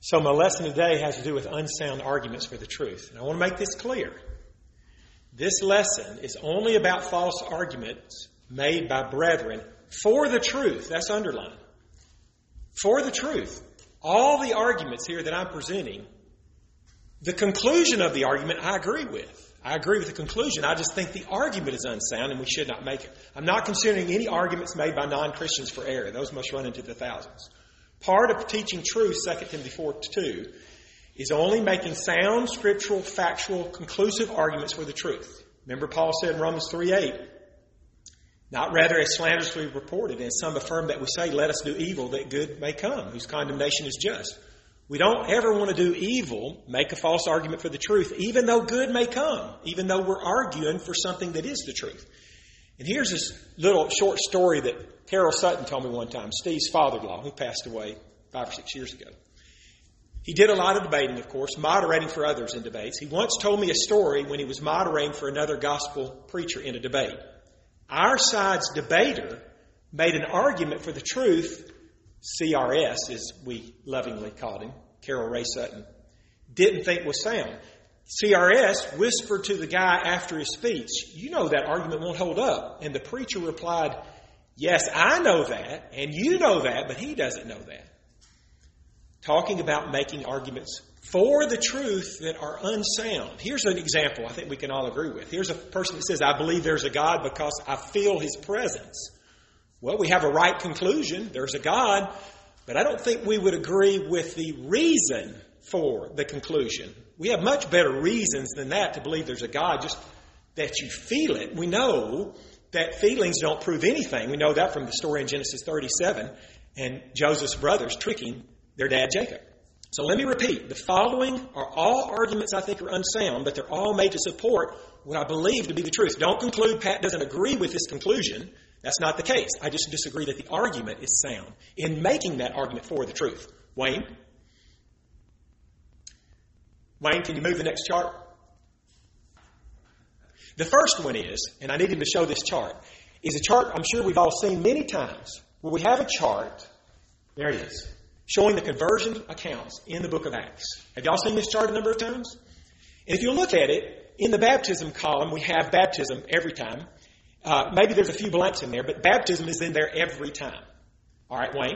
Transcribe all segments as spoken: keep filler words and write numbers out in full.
So my lesson today has to do with unsound arguments for the truth. And I want to make this clear. This lesson is only about false arguments made by brethren for the truth. That's underlined. For the truth. All the arguments here that I'm presenting, the conclusion of the argument I agree with. I agree with the conclusion. I just think the argument is unsound and we should not make it. I'm not considering any arguments made by non-Christians for error. Those must run into the thousands. Part of teaching truth, Second Timothy four two, is only making sound, scriptural, factual, conclusive arguments for the truth. Remember Paul said in Romans three eight, not rather as slanderously reported, and some affirm that we say, let us do evil that good may come, whose condemnation is just. We don't ever want to do evil, make a false argument for the truth, even though good may come, even though we're arguing for something that is the truth. And here's this little short story that Carol Sutton told me one time, Steve's father-in-law, who passed away five or six years ago. He did a lot of debating, of course, moderating for others in debates. He once told me a story when he was moderating for another gospel preacher in a debate. Our side's debater made an argument for the truth, C R S, as we lovingly called him, Carol Ray Sutton, didn't think was sound. C R S whispered to the guy after his speech, you know that argument won't hold up. And the preacher replied, yes, I know that, and you know that, but he doesn't know that. Talking about making arguments for the truth that are unsound. Here's an example I think we can all agree with. Here's a person that says, I believe there's a God because I feel His presence. Well, we have a right conclusion. There's a God, but I don't think we would agree with the reason for the conclusion. We have much better reasons than that to believe there's a God, just that you feel it. We know that feelings don't prove anything. We know that from the story in Genesis thirty-seven and Joseph's brothers tricking their dad Jacob. So let me repeat. The following are all arguments I think are unsound, but they're all made to support what I believe to be the truth. Don't conclude Pat doesn't agree with this conclusion. That's not the case. I just disagree that the argument is sound in making that argument for the truth. Wayne? Wayne, can you move the next chart? The first one is, and I need him to show this chart, is a chart I'm sure we've all seen many times where we have a chart, there it is, showing the conversion accounts in the book of Acts. Have y'all seen this chart a number of times? And if you look at it, in the baptism column, we have baptism every time. Uh, maybe there's a few blanks in there, but baptism is in there every time. All right, Wayne?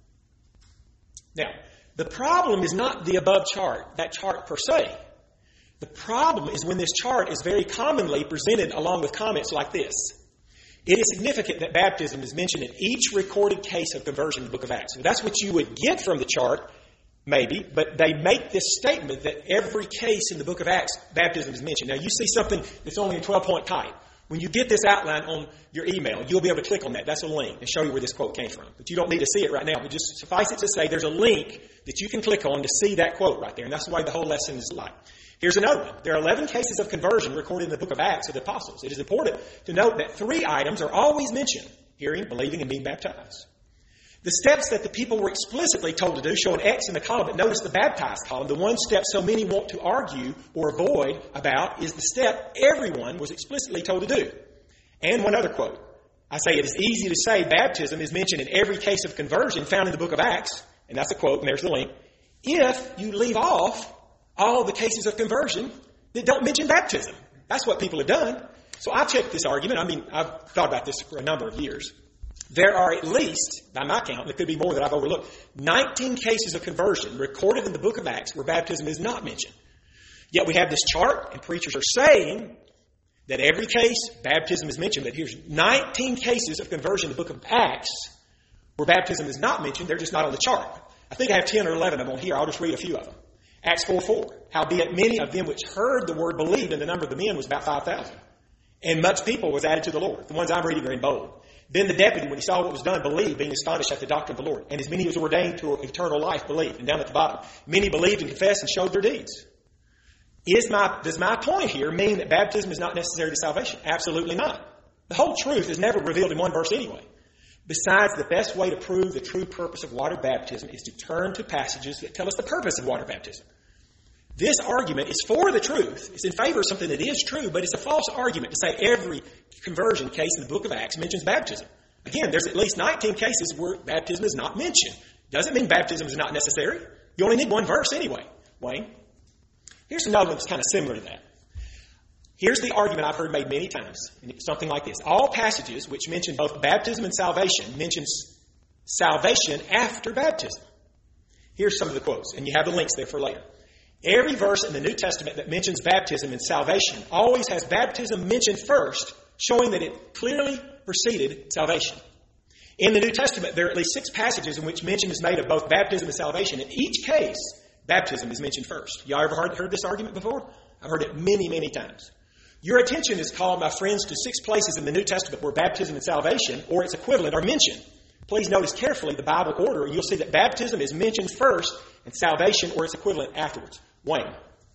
Now, the problem is not the above chart, that chart per se. The problem is when this chart is very commonly presented along with comments like this. It is significant that baptism is mentioned in each recorded case of conversion in the book of Acts. So that's what you would get from the chart, maybe, but they make this statement that every case in the book of Acts, baptism is mentioned. Now, you see something that's only in twelve-point type. When you get this outline on your email, you'll be able to click on that. That's a link and show you where this quote came from. But you don't need to see it right now. But just suffice it to say there's a link that you can click on to see that quote right there. And that's the way the whole lesson is like. Here's another one. There are eleven cases of conversion recorded in the book of Acts of the Apostles. It is important to note that three items are always mentioned: hearing, believing, and being baptized. The steps that the people were explicitly told to do show an X in the column, but notice the baptized column. The one step so many want to argue or avoid about is the step everyone was explicitly told to do. And one other quote. I say it is easy to say baptism is mentioned in every case of conversion found in the book of Acts, and that's a quote, and there's the link, if you leave off all the cases of conversion that don't mention baptism. That's what people have done. So I checked this argument. I mean, I've thought about this for a number of years. There are at least, by my count, there could be more that I've overlooked, nineteen cases of conversion recorded in the book of Acts where baptism is not mentioned. Yet we have this chart, and preachers are saying that every case, baptism is mentioned. But here's nineteen cases of conversion in the book of Acts where baptism is not mentioned. They're just not on the chart. I think I have ten or eleven of them on here. I'll just read a few of them. Acts four four. Howbeit many of them which heard the word believed, and the number of the men was about five thousand. And much people was added to the Lord. The ones I'm reading are in bold. Then the deputy, when he saw what was done, believed, being astonished at the doctrine of the Lord. And as many as were ordained to eternal life believed. And down at the bottom, many believed and confessed and showed their deeds. Is my, does my point here mean that baptism is not necessary to salvation? Absolutely not. The whole truth is never revealed in one verse anyway. Besides, the best way to prove the true purpose of water baptism is to turn to passages that tell us the purpose of water baptism. This argument is for the truth. It's in favor of something that is true, but it's a false argument to say every conversion case in the book of Acts mentions baptism. Again, there's at least nineteen cases where baptism is not mentioned. Doesn't mean baptism is not necessary. You only need one verse anyway, Wayne. Here's another one that's kind of similar to that. Here's the argument I've heard made many times, and it's something like this. All passages which mention both baptism and salvation mentions salvation after baptism. Here's some of the quotes, and you have the links there for later. Every verse in the New Testament that mentions baptism and salvation always has baptism mentioned first, showing that it clearly preceded salvation. In the New Testament, there are at least six passages in which mention is made of both baptism and salvation. In each case, baptism is mentioned first. Y'all ever heard, heard this argument before? I've heard it many, many times. Your attention is called, my friends, to six places in the New Testament where baptism and salvation, or its equivalent, are mentioned. Please notice carefully the Bible order, and you'll see that baptism is mentioned first and salvation, or its equivalent, afterwards. Wayne.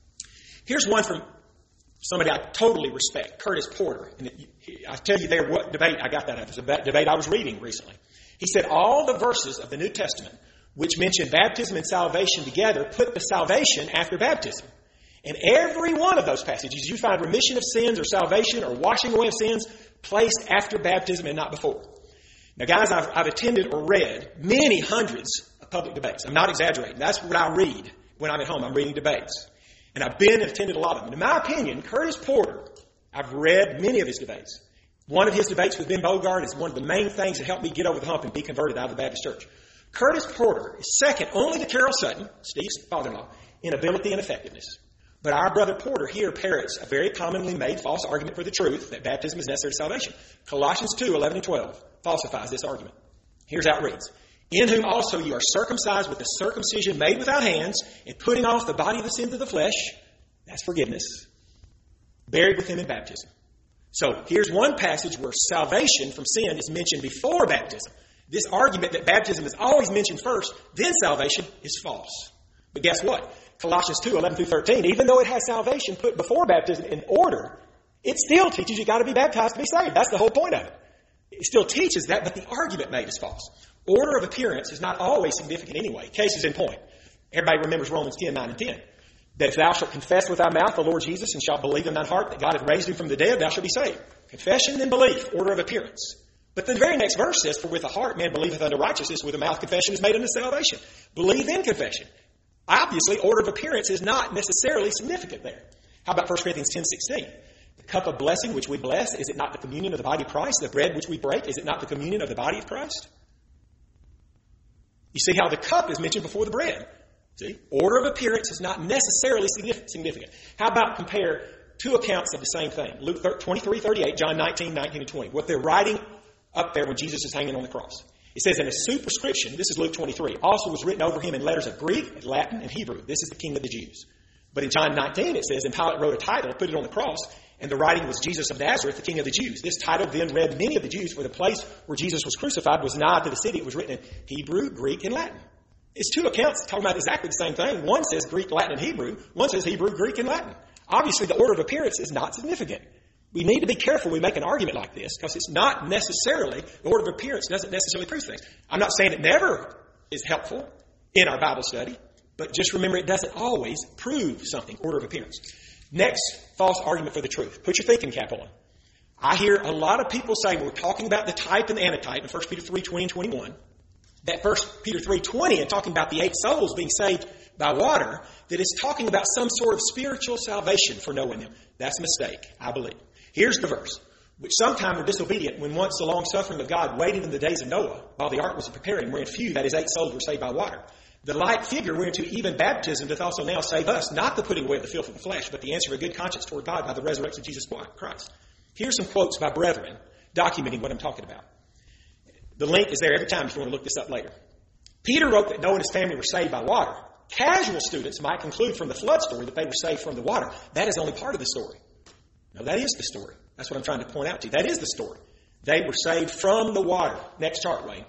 Here's one from somebody I totally respect, Curtis Porter. And I tell you there what debate I got that out of. It was a debate I was reading recently. He said all the verses of the New Testament which mention baptism and salvation together put the salvation after baptism. And every one of those passages, you find remission of sins or salvation or washing away of sins placed after baptism and not before. Now, guys, I've, I've attended or read many hundreds of public debates. I'm not exaggerating. That's what I read when I'm at home. I'm reading debates. And I've been and attended a lot of them. And in my opinion, Curtis Porter, I've read many of his debates. One of his debates with Ben Bogart is one of the main things that helped me get over the hump and be converted out of the Baptist church. Curtis Porter is second only to Carol Sutton, Steve's father-in-law, in ability and effectiveness. But our brother Porter here parrots a very commonly made false argument for the truth that baptism is necessary to salvation. Colossians two, eleven and twelve falsifies this argument. Here's how it reads. In whom also you are circumcised with the circumcision made without hands, and putting off the body of the sins of the flesh, that's forgiveness, buried with him in baptism. So here's one passage where salvation from sin is mentioned before baptism. This argument that baptism is always mentioned first, then salvation, is false. But guess what? Colossians two, eleven through thirteen, even though it has salvation put before baptism in order, it still teaches you got to be baptized to be saved. That's the whole point of it. It still teaches that, but the argument made is false. Order of appearance is not always significant anyway. Case is in point. Everybody remembers Romans ten, nine and ten. That if thou shalt confess with thy mouth the Lord Jesus and shalt believe in thine heart that God hath raised him from the dead, thou shalt be saved. Confession and belief, order of appearance. But the very next verse says, for with the heart man believeth unto righteousness, with the mouth confession is made unto salvation. Believe in confession. Obviously, order of appearance is not necessarily significant there. How about First Corinthians ten, sixteen? The cup of blessing which we bless, is it not the communion of the body of Christ? The bread which we break, is it not the communion of the body of Christ? You see how the cup is mentioned before the bread. See? Order of appearance is not necessarily significant. How about compare two accounts of the same thing? Luke twenty-three, thirty-eight, John nineteen, nineteen and twenty. What they're writing up there when Jesus is hanging on the cross. It says in a superscription, this is Luke twenty-three, also was written over him in letters of Greek, Latin, and Hebrew. This is the King of the Jews. But in John nineteen, it says, and Pilate wrote a title, put it on the cross, and the writing was Jesus of Nazareth, the King of the Jews. This title then read many of the Jews, for the place where Jesus was crucified was nigh to the city. It was written in Hebrew, Greek, and Latin. It's two accounts talking about exactly the same thing. One says Greek, Latin, and Hebrew. One says Hebrew, Greek, and Latin. Obviously, the order of appearance is not significant. We need to be careful when we make an argument like this, because it's not necessarily, the order of appearance doesn't necessarily prove things. I'm not saying it never is helpful in our Bible study, but just remember it doesn't always prove something, order of appearance. Next, false argument for the truth. Put your thinking cap on. I hear a lot of people say, we're talking about the type and the antitype in First Peter three, twenty and twenty-one. That First Peter three, twenty and talking about the eight souls being saved by water, that it's talking about some sort of spiritual salvation for Noah and them. That's a mistake, I believe. Here's the verse. Which sometime were disobedient when once the long suffering of God waited in the days of Noah, while the ark was preparing, wherein few, that is eight souls, were saved by water. The like figure whereunto even baptism doth also now save us, not the putting away of the filth of the flesh, but the answer of a good conscience toward God by the resurrection of Jesus Christ. Here's some quotes by brethren documenting what I'm talking about. The link is there every time if you want to look this up later. Peter wrote that Noah and his family were saved by water. Casual students might conclude from the flood story that they were saved from the water. That is only part of the story. No, that is the story. That's what I'm trying to point out to you. That is the story. They were saved from the water. Next chart, Wayne.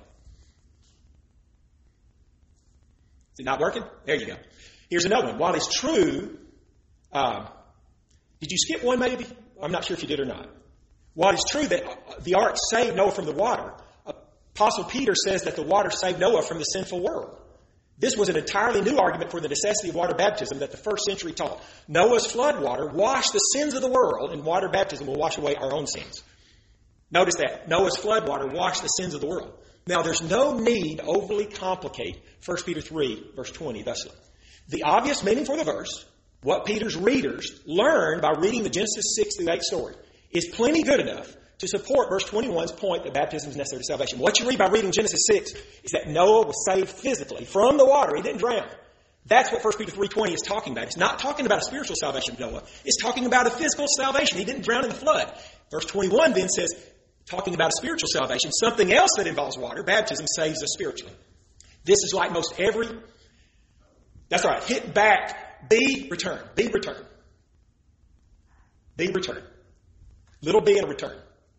Is it not working? There you go. Here's another one. While it's true, uh, did you skip one maybe? I'm not sure if you did or not. While it's true that the ark saved Noah from the water, Apostle Peter says that the water saved Noah from the sinful world. This was an entirely new argument for the necessity of water baptism that the first century taught. Noah's flood water washed the sins of the world, and water baptism will wash away our own sins. Notice that. Noah's flood water washed the sins of the world. Now, there's no need to overly complicate First Peter three, verse twenty thusly. The obvious meaning for the verse, what Peter's readers learned by reading the Genesis six through eight story, is plenty good enough to support verse twenty-one's point that baptism is necessary to salvation. What you read by reading Genesis six is that Noah was saved physically from the water. He didn't drown. That's what First Peter three twenty is talking about. It's not talking about a spiritual salvation of Noah. It's talking about a physical salvation. He didn't drown in the flood. Verse twenty-one then says, talking about a spiritual salvation, something else that involves water, baptism, saves us spiritually. This is like most every, that's right, hit back, be, return, be, return. Be, return. Little b and a return.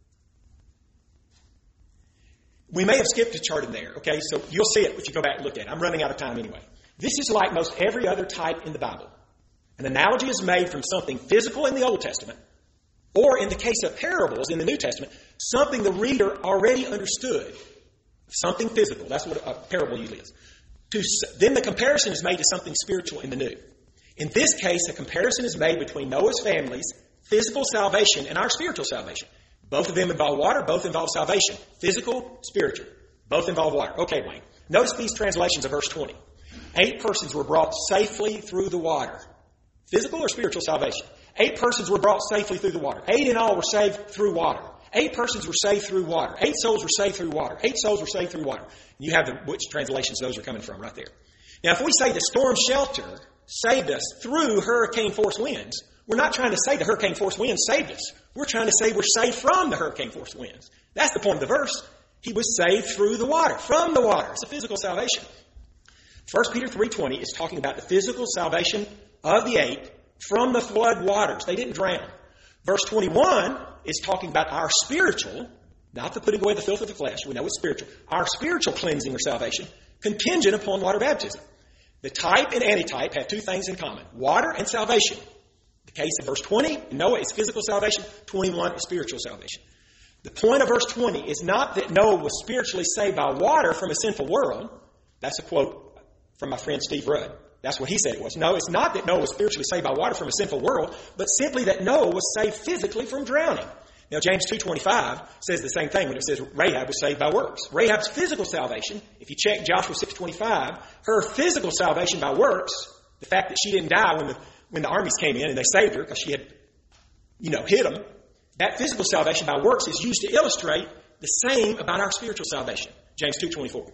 We may have skipped a chart in there, okay? So you'll see it if you go back and look at it. I'm running out of time anyway. This is like most every other type in the Bible. An analogy is made from something physical in the Old Testament, or in the case of parables in the New Testament, something the reader already understood. Something physical. That's what a parable usually is. To, then the comparison is made to something spiritual in the New. In this case, a comparison is made between Noah's family's physical salvation and our spiritual salvation. Both of them involve water. Both involve salvation. Physical, spiritual. Both involve water. Okay, Wayne. Notice these translations of verse twenty. Eight persons were brought safely through the water. Physical or spiritual salvation? Eight persons were brought safely through the water. Eight in all were saved through water. Eight persons were saved through water. Eight souls were saved through water. Eight souls were saved through water. You have the, which translations those are coming from right there. Now, if we say the storm shelter saved us through hurricane force winds, we're not trying to say the hurricane force winds saved us. We're trying to say we're saved from the hurricane force winds. That's the point of the verse. He was saved through the water, from the water. It's a physical salvation. First Peter three twenty is talking about the physical salvation of the eight from the flood waters. They didn't drown. Verse twenty-one is talking about our spiritual, not the putting away the filth of the flesh. We know it's spiritual. Our spiritual cleansing or salvation, contingent upon water baptism. The type and antitype have two things in common: water and salvation. The case of verse twenty, Noah is physical salvation. twenty-one is spiritual salvation. The point of verse twenty is not that Noah was spiritually saved by water from a sinful world. That's a quote from my friend Steve Rudd. That's what he said it was. No, it's not that Noah was spiritually saved by water from a sinful world, but simply that Noah was saved physically from drowning. Now, James two twenty-five says the same thing when it says Rahab was saved by works. Rahab's physical salvation, if you check Joshua six twenty-five, her physical salvation by works, the fact that she didn't die when the when the armies came in and they saved her because she had, you know, hit them, that physical salvation by works is used to illustrate the same about our spiritual salvation. James two twenty-four.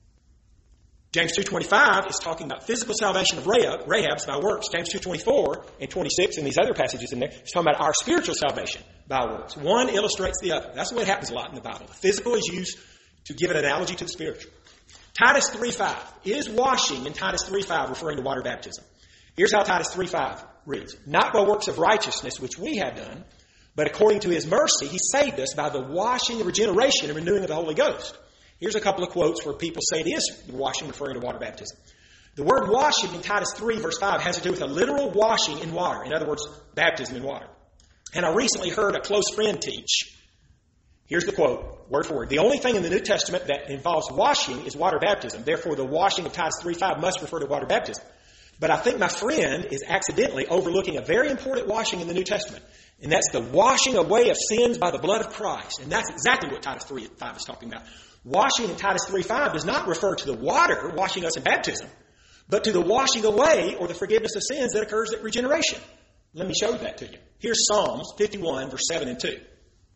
James two twenty-five is talking about physical salvation of Rahab, Rahab's by works. James two twenty-four and twenty-six and these other passages in there is talking about our spiritual salvation by works. One illustrates the other. That's the way it happens a lot in the Bible. The physical is used to give an analogy to the spiritual. Titus three five. Is washing in Titus three five referring to water baptism? Here's how Titus three five reads. Not by works of righteousness which we have done, but according to his mercy he saved us by the washing, regeneration, and renewing of the Holy Ghost. Here's a couple of quotes where people say it is washing referring to water baptism. The word washing in Titus three verse five has to do with a literal washing in water. In other words, baptism in water. And I recently heard a close friend teach. Here's the quote, word for word. The only thing in the New Testament that involves washing is water baptism. Therefore, the washing of Titus three five must refer to water baptism. But I think my friend is accidentally overlooking a very important washing in the New Testament. And that's the washing away of sins by the blood of Christ. And that's exactly what Titus three five is talking about. Washing in Titus three five does not refer to the water washing us in baptism, but to the washing away or the forgiveness of sins that occurs at regeneration. Let me show that to you. Here's Psalms fifty-one, verse seven and two.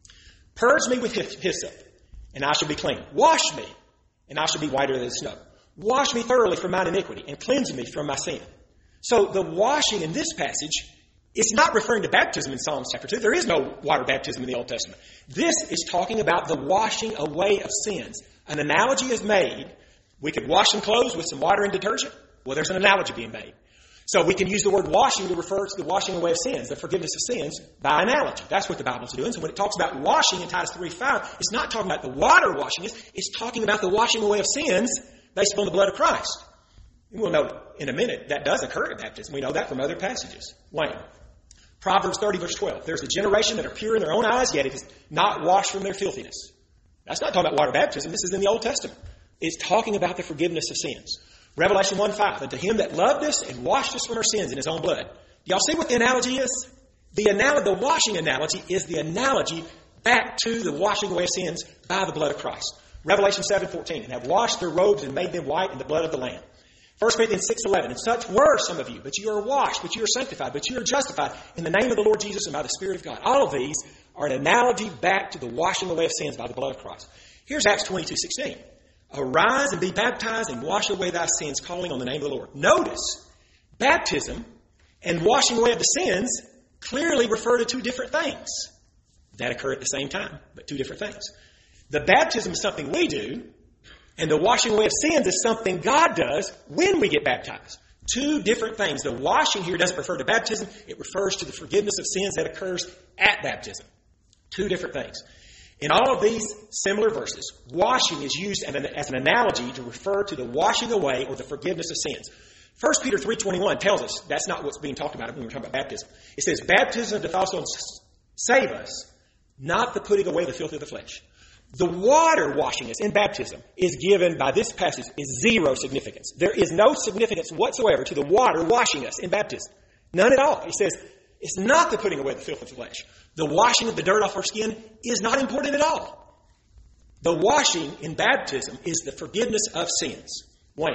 Purge me with hyssop, and I shall be clean. Wash me, and I shall be whiter than snow. Wash me thoroughly from mine iniquity, and cleanse me from my sin. So the washing in this passage is not referring to baptism in Psalms chapter two. There is no water baptism in the Old Testament. This is talking about the washing away of sins. An analogy is made. We could wash some clothes with some water and detergent. Well, there's an analogy being made. So we can use the word washing to refer to the washing away of sins, the forgiveness of sins, by analogy. That's what the Bible's doing. So when it talks about washing in Titus three five, it's not talking about the water washing us. It's talking about the washing away of sins based upon the blood of Christ. And we'll know in a minute that does occur at baptism. We know that from other passages. Wayne. Proverbs thirty, verse twelve. There's a generation that are pure in their own eyes, yet it is not washed from their filthiness. That's not talking about water baptism. This is in the Old Testament. It's talking about the forgiveness of sins. Revelation one five. And to him that loved us and washed us from our sins in his own blood. Do y'all see what the analogy is? The, anal- the washing analogy is the analogy back to the washing away of sins by the blood of Christ. Revelation seven fourteen, and have washed their robes and made them white in the blood of the Lamb. First Corinthians six eleven, and such were some of you, but you are washed, but you are sanctified, but you are justified in the name of the Lord Jesus and by the Spirit of God. All of these are an analogy back to the washing away of sins by the blood of Christ. Here's Acts twenty-two sixteen. Arise and be baptized and wash away thy sins, calling on the name of the Lord. Notice, baptism and washing away of the sins clearly refer to two different things that occur at the same time, but two different things. The baptism is something we do, and the washing away of sins is something God does when we get baptized. Two different things. The washing here doesn't refer to baptism. It refers to the forgiveness of sins that occurs at baptism. Two different things. In all of these similar verses, washing is used as an analogy to refer to the washing away or the forgiveness of sins. First Peter three twenty-one tells us that's not what's being talked about when we're talking about baptism. It says, baptism doth also save us, not the putting away the filth of the flesh. The water washing us in baptism is given by this passage is zero significance. There is no significance whatsoever to the water washing us in baptism. None at all. He says it's not the putting away the filth of the flesh. The washing of the dirt off our skin is not important at all. The washing in baptism is the forgiveness of sins. Wayne,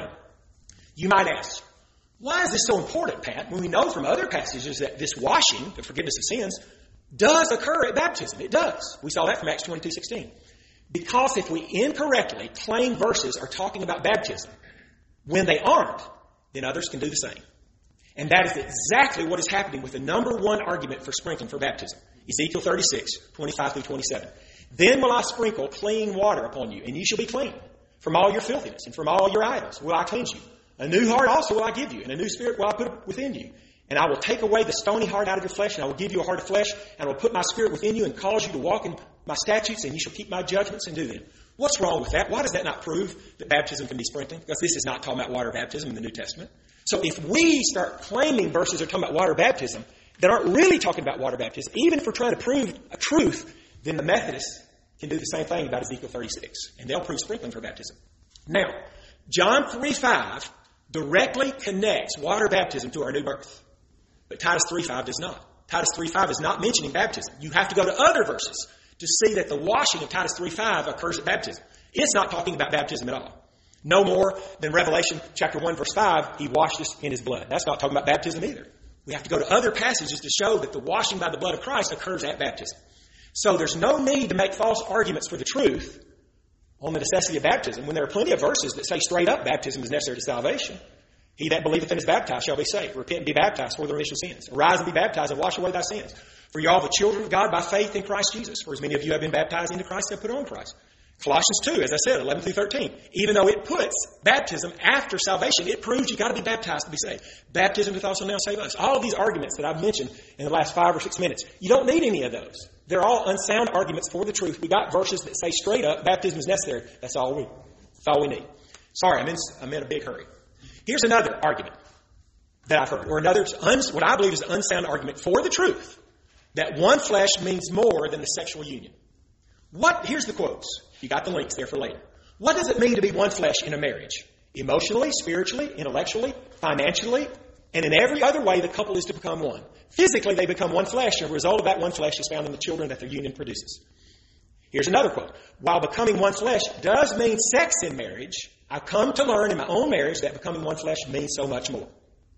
you might ask, why is this so important, Pat, when we know from other passages that this washing, the forgiveness of sins, does occur at baptism? It does. We saw that from Acts twenty-two sixteen. Because if we incorrectly claim verses are talking about baptism when they aren't, then others can do the same. And that is exactly what is happening with the number one argument for sprinkling for baptism. Ezekiel thirty-six, twenty-five through twenty-seven. Then will I sprinkle clean water upon you, and you shall be clean. From all your filthiness and from all your idols will I cleanse you. A new heart also will I give you, and a new spirit will I put within you. And I will take away the stony heart out of your flesh, and I will give you a heart of flesh, and I will put my spirit within you and cause you to walk in my statutes, and you shall keep my judgments and do them. What's wrong with that? Why does that not prove that baptism can be sprinkling? Because this is not talking about water baptism in the New Testament. So if we start claiming verses are talking about water baptism that aren't really talking about water baptism, even if we're trying to prove a truth, then the Methodists can do the same thing about Ezekiel thirty-six, and they'll prove sprinkling for baptism. Now, John three five directly connects water baptism to our new birth. But Titus three five does not. Titus three five is not mentioning baptism. You have to go to other verses to see that the washing of Titus three five occurs at baptism. It's not talking about baptism at all. No more than Revelation chapter one verse five, he washed us in his blood. That's not talking about baptism either. We have to go to other passages to show that the washing by the blood of Christ occurs at baptism. So there's no need to make false arguments for the truth on the necessity of baptism when there are plenty of verses that say straight up baptism is necessary to salvation. He that believeth and is baptized shall be saved. Repent and be baptized for the remission of sins. Arise and be baptized and wash away thy sins. For you are all the children of God by faith in Christ Jesus. For as many of you have been baptized into Christ, have put on Christ. Colossians two, as I said, eleven through thirteen. Even though it puts baptism after salvation, it proves you've got to be baptized to be saved. Baptism doth also now save us. All of these arguments that I've mentioned in the last five or six minutes, you don't need any of those. They're all unsound arguments for the truth. We got verses that say straight up baptism is necessary. That's all we, that's all we need. Sorry, I'm in, I'm in a big hurry. Here's another argument that I've heard, or another, what I believe is an unsound argument for the truth, that one flesh means more than the sexual union. What? Here's the quotes. You got the links there for later. What does it mean to be one flesh in a marriage? Emotionally, spiritually, intellectually, financially, and in every other way, the couple is to become one. Physically, they become one flesh, and a result of that one flesh is found in the children that their union produces. Here's another quote. While becoming one flesh does mean sex in marriage, I've come to learn in my own marriage that becoming one flesh means so much more.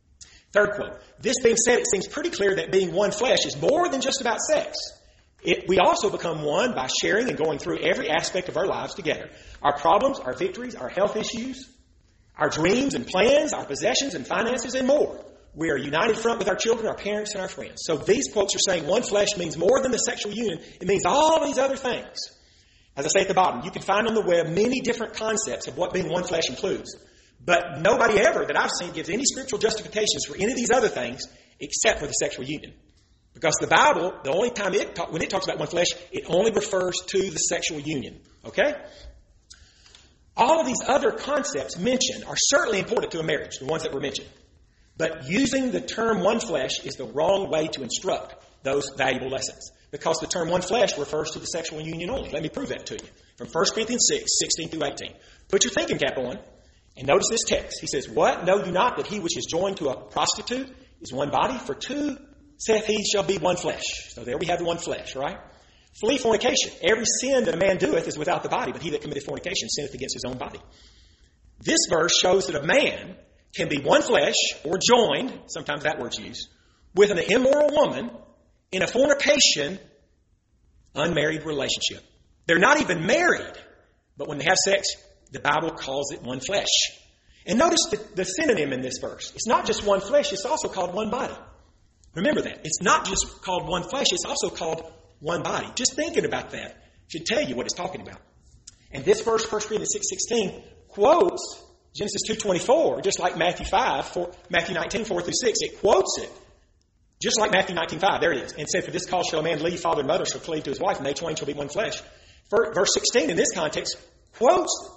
Third quote. This being said, it seems pretty clear that being one flesh is more than just about sex. It, we also become one by sharing and going through every aspect of our lives together. Our problems, our victories, our health issues, our dreams and plans, our possessions and finances, and more. We are united front with our children, our parents, and our friends. So these quotes are saying one flesh means more than the sexual union. It means all these other things. As I say at the bottom, you can find on the web many different concepts of what being one flesh includes. But nobody ever that I've seen gives any scriptural justifications for any of these other things except for the sexual union. Because the Bible, the only time it talk, when it talks about one flesh, it only refers to the sexual union. Okay? All of these other concepts mentioned are certainly important to a marriage, the ones that were mentioned. But using the term one flesh is the wrong way to instruct those valuable lessons. Because the term one flesh refers to the sexual union only. Let me prove that to you. From First Corinthians six, sixteen through eighteen. Put your thinking cap on and notice this text. He says, what? Know you not that he which is joined to a prostitute is one body? For two, saith he, shall be one flesh. So there we have the one flesh, right? Flee fornication. Every sin that a man doeth is without the body, but he that committeth fornication sinneth against his own body. This verse shows that a man can be one flesh or joined, sometimes that word's used, with an immoral woman in a fornication, unmarried relationship. They're not even married, but when they have sex, the Bible calls it one flesh. And notice the, the synonym in this verse. It's not just one flesh, it's also called one body. Remember that. It's not just called one flesh, it's also called one body. Just thinking about that should tell you what it's talking about. And this verse, First Corinthians six sixteen, quotes Genesis two twenty-four, just like Matthew five, four, Matthew nineteen, four through six. It quotes it, just like Matthew nineteen, five. There it is. And said, for this cause shall a man leave father and mother, shall cleave to his wife, and they twain shall be one flesh. Verse sixteen in this context quotes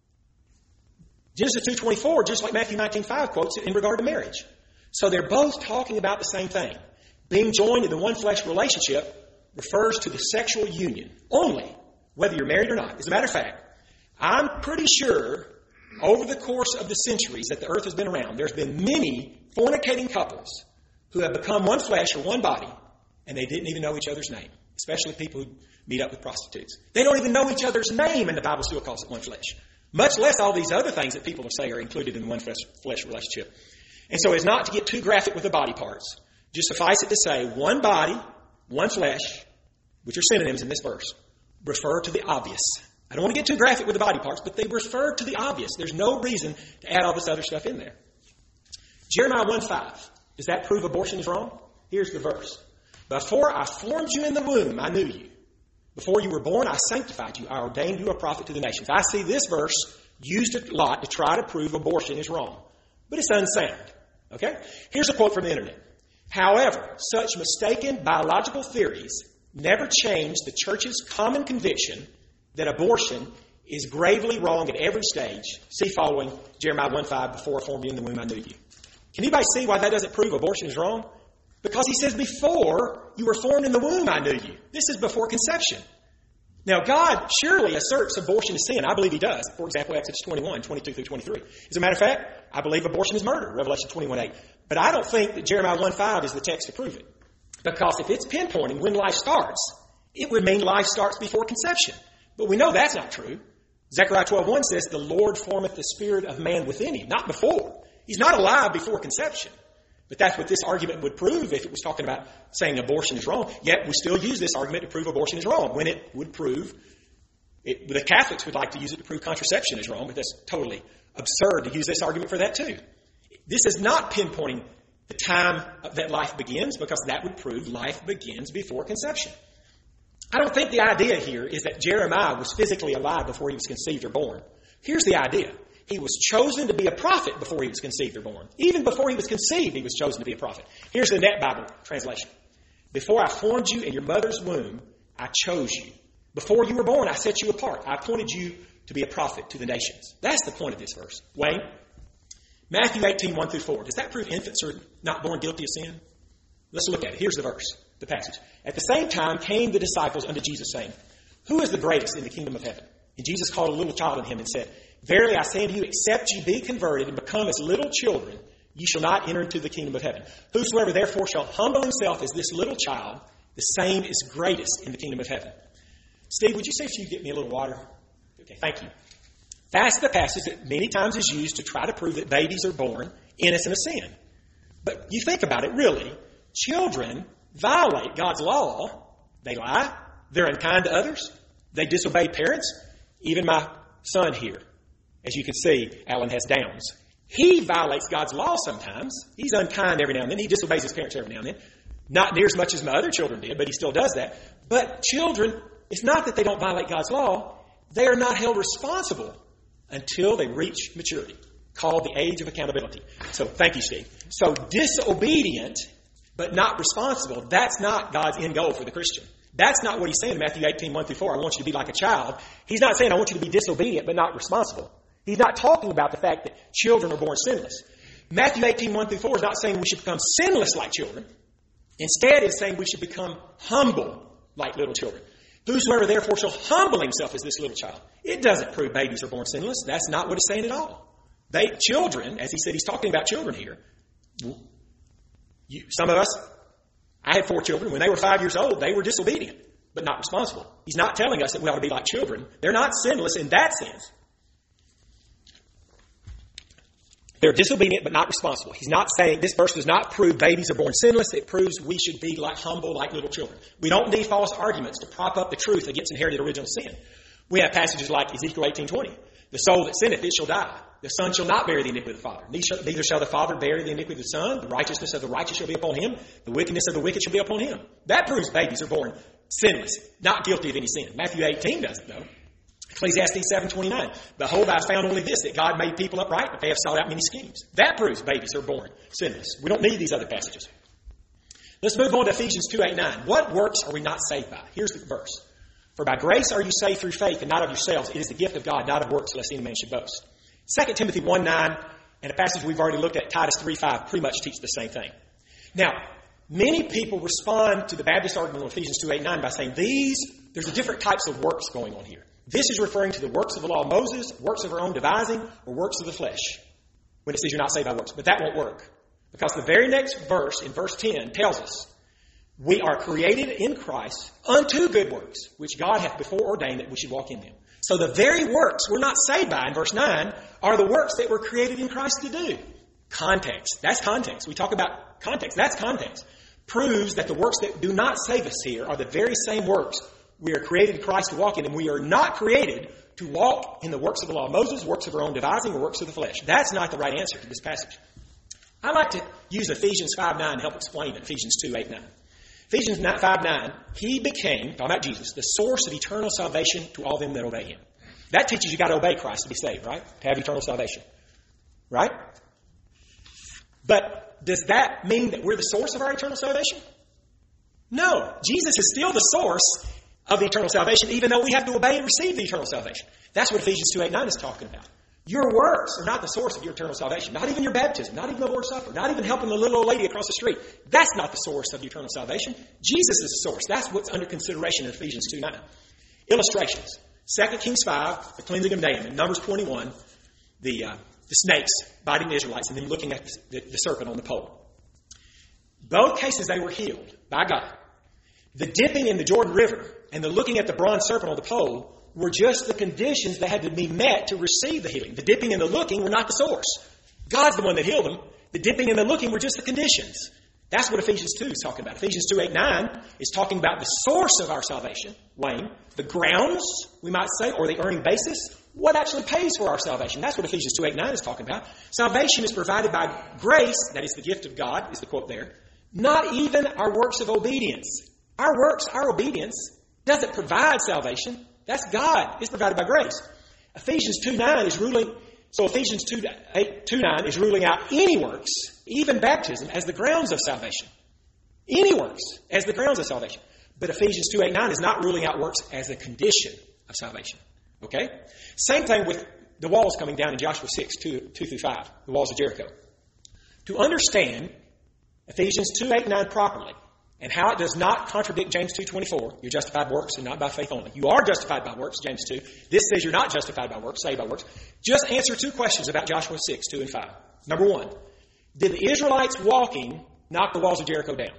Genesis two twenty-four, just like Matthew nineteen, five quotes it in regard to marriage. So they're both talking about the same thing. Being joined in the one flesh relationship refers to the sexual union only, whether you're married or not. As a matter of fact, I'm pretty sure over the course of the centuries that the earth has been around, there's been many fornicating couples who have become one flesh or one body, and they didn't even know each other's name, especially people who meet up with prostitutes. They don't even know each other's name, and the Bible still calls it one flesh. Much less all these other things that people will say are included in the one flesh, flesh relationship. And so as not to get too graphic with the body parts, just suffice it to say one body, one flesh, which are synonyms in this verse, refer to the obvious. I don't want to get too graphic with the body parts, but they refer to the obvious. There's no reason to add all this other stuff in there. Jeremiah one five. Does that prove abortion is wrong? Here's the verse. Before I formed you in the womb, I knew you. Before you were born, I sanctified you. I ordained you a prophet to the nations. I see this verse used a lot to try to prove abortion is wrong. But it's unsound. Okay? Here's a quote from the internet. However, such mistaken biological theories never change the church's common conviction that abortion is gravely wrong at every stage. See following Jeremiah one five, before I formed you in the womb, I knew you. Can anybody see why that doesn't prove abortion is wrong? Because he says, before you were formed in the womb, I knew you. This is before conception. Now, God surely asserts abortion is sin. I believe he does. For example, Exodus twenty-one, twenty-two through twenty-three. As a matter of fact, I believe abortion is murder, Revelation twenty-one eight. But I don't think that Jeremiah one five is the text to prove it. Because if it's pinpointing when life starts, it would mean life starts before conception. But we know that's not true. Zechariah twelve one says, the Lord formeth the spirit of man within him, not before. He's not alive before conception. But that's what this argument would prove if it was talking about saying abortion is wrong. Yet we still use this argument to prove abortion is wrong, when it would prove, it, the Catholics would like to use it to prove contraception is wrong, but that's totally absurd to use this argument for that too. This is not pinpointing the time that life begins, because that would prove life begins before conception. I don't think the idea here is that Jeremiah was physically alive before he was conceived or born. Here's the idea. He was chosen to be a prophet before he was conceived or born. Even before he was conceived, he was chosen to be a prophet. Here's the Net Bible translation. Before I formed you in your mother's womb, I chose you. Before you were born, I set you apart. I appointed you to be a prophet to the nations. That's the point of this verse. Wayne? Matthew eighteen, one through four. Does that prove infants are not born guilty of sin? Let's look at it. Here's the verse, the passage. At the same time came the disciples unto Jesus, saying, who is the greatest in the kingdom of heaven? And Jesus called a little child unto him and said, verily I say unto you, except ye be converted and become as little children, ye shall not enter into the kingdom of heaven. Whosoever therefore shall humble himself as this little child, the same is greatest in the kingdom of heaven. Steve, would you say if you get me a little water? Okay, thank you. That's the passage that many times is used to try to prove that babies are born innocent of sin. But you think about it, really. Children violate God's law. They lie. They're unkind to others. They disobey parents. Even my son here, as you can see, Alan has Downs. He violates God's law sometimes. He's unkind every now and then. He disobeys his parents every now and then. Not near as much as my other children did, but he still does that. But children, it's not that they don't violate God's law. They are not held responsible until they reach maturity, called the age of accountability. So thank you, Steve. So disobedient, but not responsible, that's not God's end goal for the Christian. That's not what he's saying in Matthew eighteen, one through four. I want you to be like a child. He's not saying I want you to be disobedient, but not responsible. He's not talking about the fact that children are born sinless. Matthew eighteen, one through four is not saying we should become sinless like children. Instead, it's saying we should become humble like little children. Whosoever therefore shall humble himself as this little child. It doesn't prove babies are born sinless. That's not what it's saying at all. They, children, as he said, he's talking about children here. You, some of us, I had four children. When they were five years old, they were disobedient. but not responsible. He's not telling us that we ought to be like children. They're not sinless in that sense. They're disobedient, but not responsible. He's not saying, this verse does not prove babies are born sinless. It proves we should be like humble, like little children. We don't need false arguments to prop up the truth against inherited original sin. We have passages like Ezekiel eighteen twenty. The soul that sinneth, it shall die. The son shall not bear the iniquity of the father. Neither shall the father bear the iniquity of the son. The righteousness of the righteous shall be upon him. The wickedness of the wicked shall be upon him. That proves babies are born sinless, not guilty of any sin. Matthew eighteen doesn't, though. Ecclesiastes seven twenty-nine. Behold, I have found only this, that God made people upright, but they have sought out many schemes. That proves babies are born sinless. We don't need these other passages. Let's move on to Ephesians two eight nine. What works are we not saved by? Here's the verse. For by grace are you saved through faith, and not of yourselves. It is the gift of God, not of works, lest any man should boast. Second Timothy one nine, and a passage we've already looked at, Titus three five, pretty much teach the same thing. Now, many people respond to the Baptist argument of Ephesians two eight nine by saying these, there's a different types of works going on here. This is referring to the works of the law of Moses, works of our own devising, or works of the flesh, when it says you're not saved by works. But that won't work, because the very next verse, in verse ten, tells us, we are created in Christ unto good works, which God hath before ordained that we should walk in them. So the very works we're not saved by in verse nine are the works that we're created in Christ to do. Context. That's context. We talk about context. That's context. Proves that the works that do not save us here are the very same works we are created in Christ to walk in, and we are not created to walk in the works of the law of Moses, works of our own devising, or works of the flesh. That's not the right answer to this passage. I like to use Ephesians five nine to help explain it. Ephesians two eight nine. Ephesians five nine, he became, talking about Jesus, the source of eternal salvation to all them that obey him. That teaches you got to obey Christ to be saved, right? To have eternal salvation. Right? But does that mean that we're the source of our eternal salvation? No. Jesus is still the source of the eternal salvation, even though we have to obey and receive the eternal salvation. That's what Ephesians two eight nine is talking about. Your works are not the source of your eternal salvation. Not even your baptism. Not even the Lord's Supper. Not even helping the little old lady across the street. That's not the source of the eternal salvation. Jesus is the source. That's what's under consideration in Ephesians two nine. Illustrations. Second Kings five, the cleansing of Naaman. Numbers twenty-one, the uh, the snakes biting the Israelites, and then looking at the, the, the serpent on the pole. Both cases they were healed by God. The dipping in the Jordan River and the looking at the bronze serpent on the pole were just the conditions that had to be met to receive the healing. The dipping and the looking were not the source. God's the one that healed them. The dipping and the looking were just the conditions. That's what Ephesians two is talking about. Ephesians two eight nine is talking about the source of our salvation, Wayne, the grounds, we might say, or the earning basis. What actually pays for our salvation? That's what Ephesians two eight nine is talking about. Salvation is provided by grace, that is the gift of God, is the quote there, not even our works of obedience. Our works, our obedience, doesn't provide salvation. That's God. It's provided by grace. Ephesians two nine is ruling, so Ephesians two nine is ruling out any works, even baptism, as the grounds of salvation. Any works as the grounds of salvation. But Ephesians two eight nine is not ruling out works as a condition of salvation. Okay? Same thing with the walls coming down in Joshua six, two, two through five, the walls of Jericho. To understand Ephesians two eight nine properly, and how it does not contradict James two twenty-four. You're justified by works and not by faith only. You are justified by works, James two. This says you're not justified by works, saved by works. Just answer two questions about Joshua six, two and five. Number one, did the Israelites walking knock the walls of Jericho down?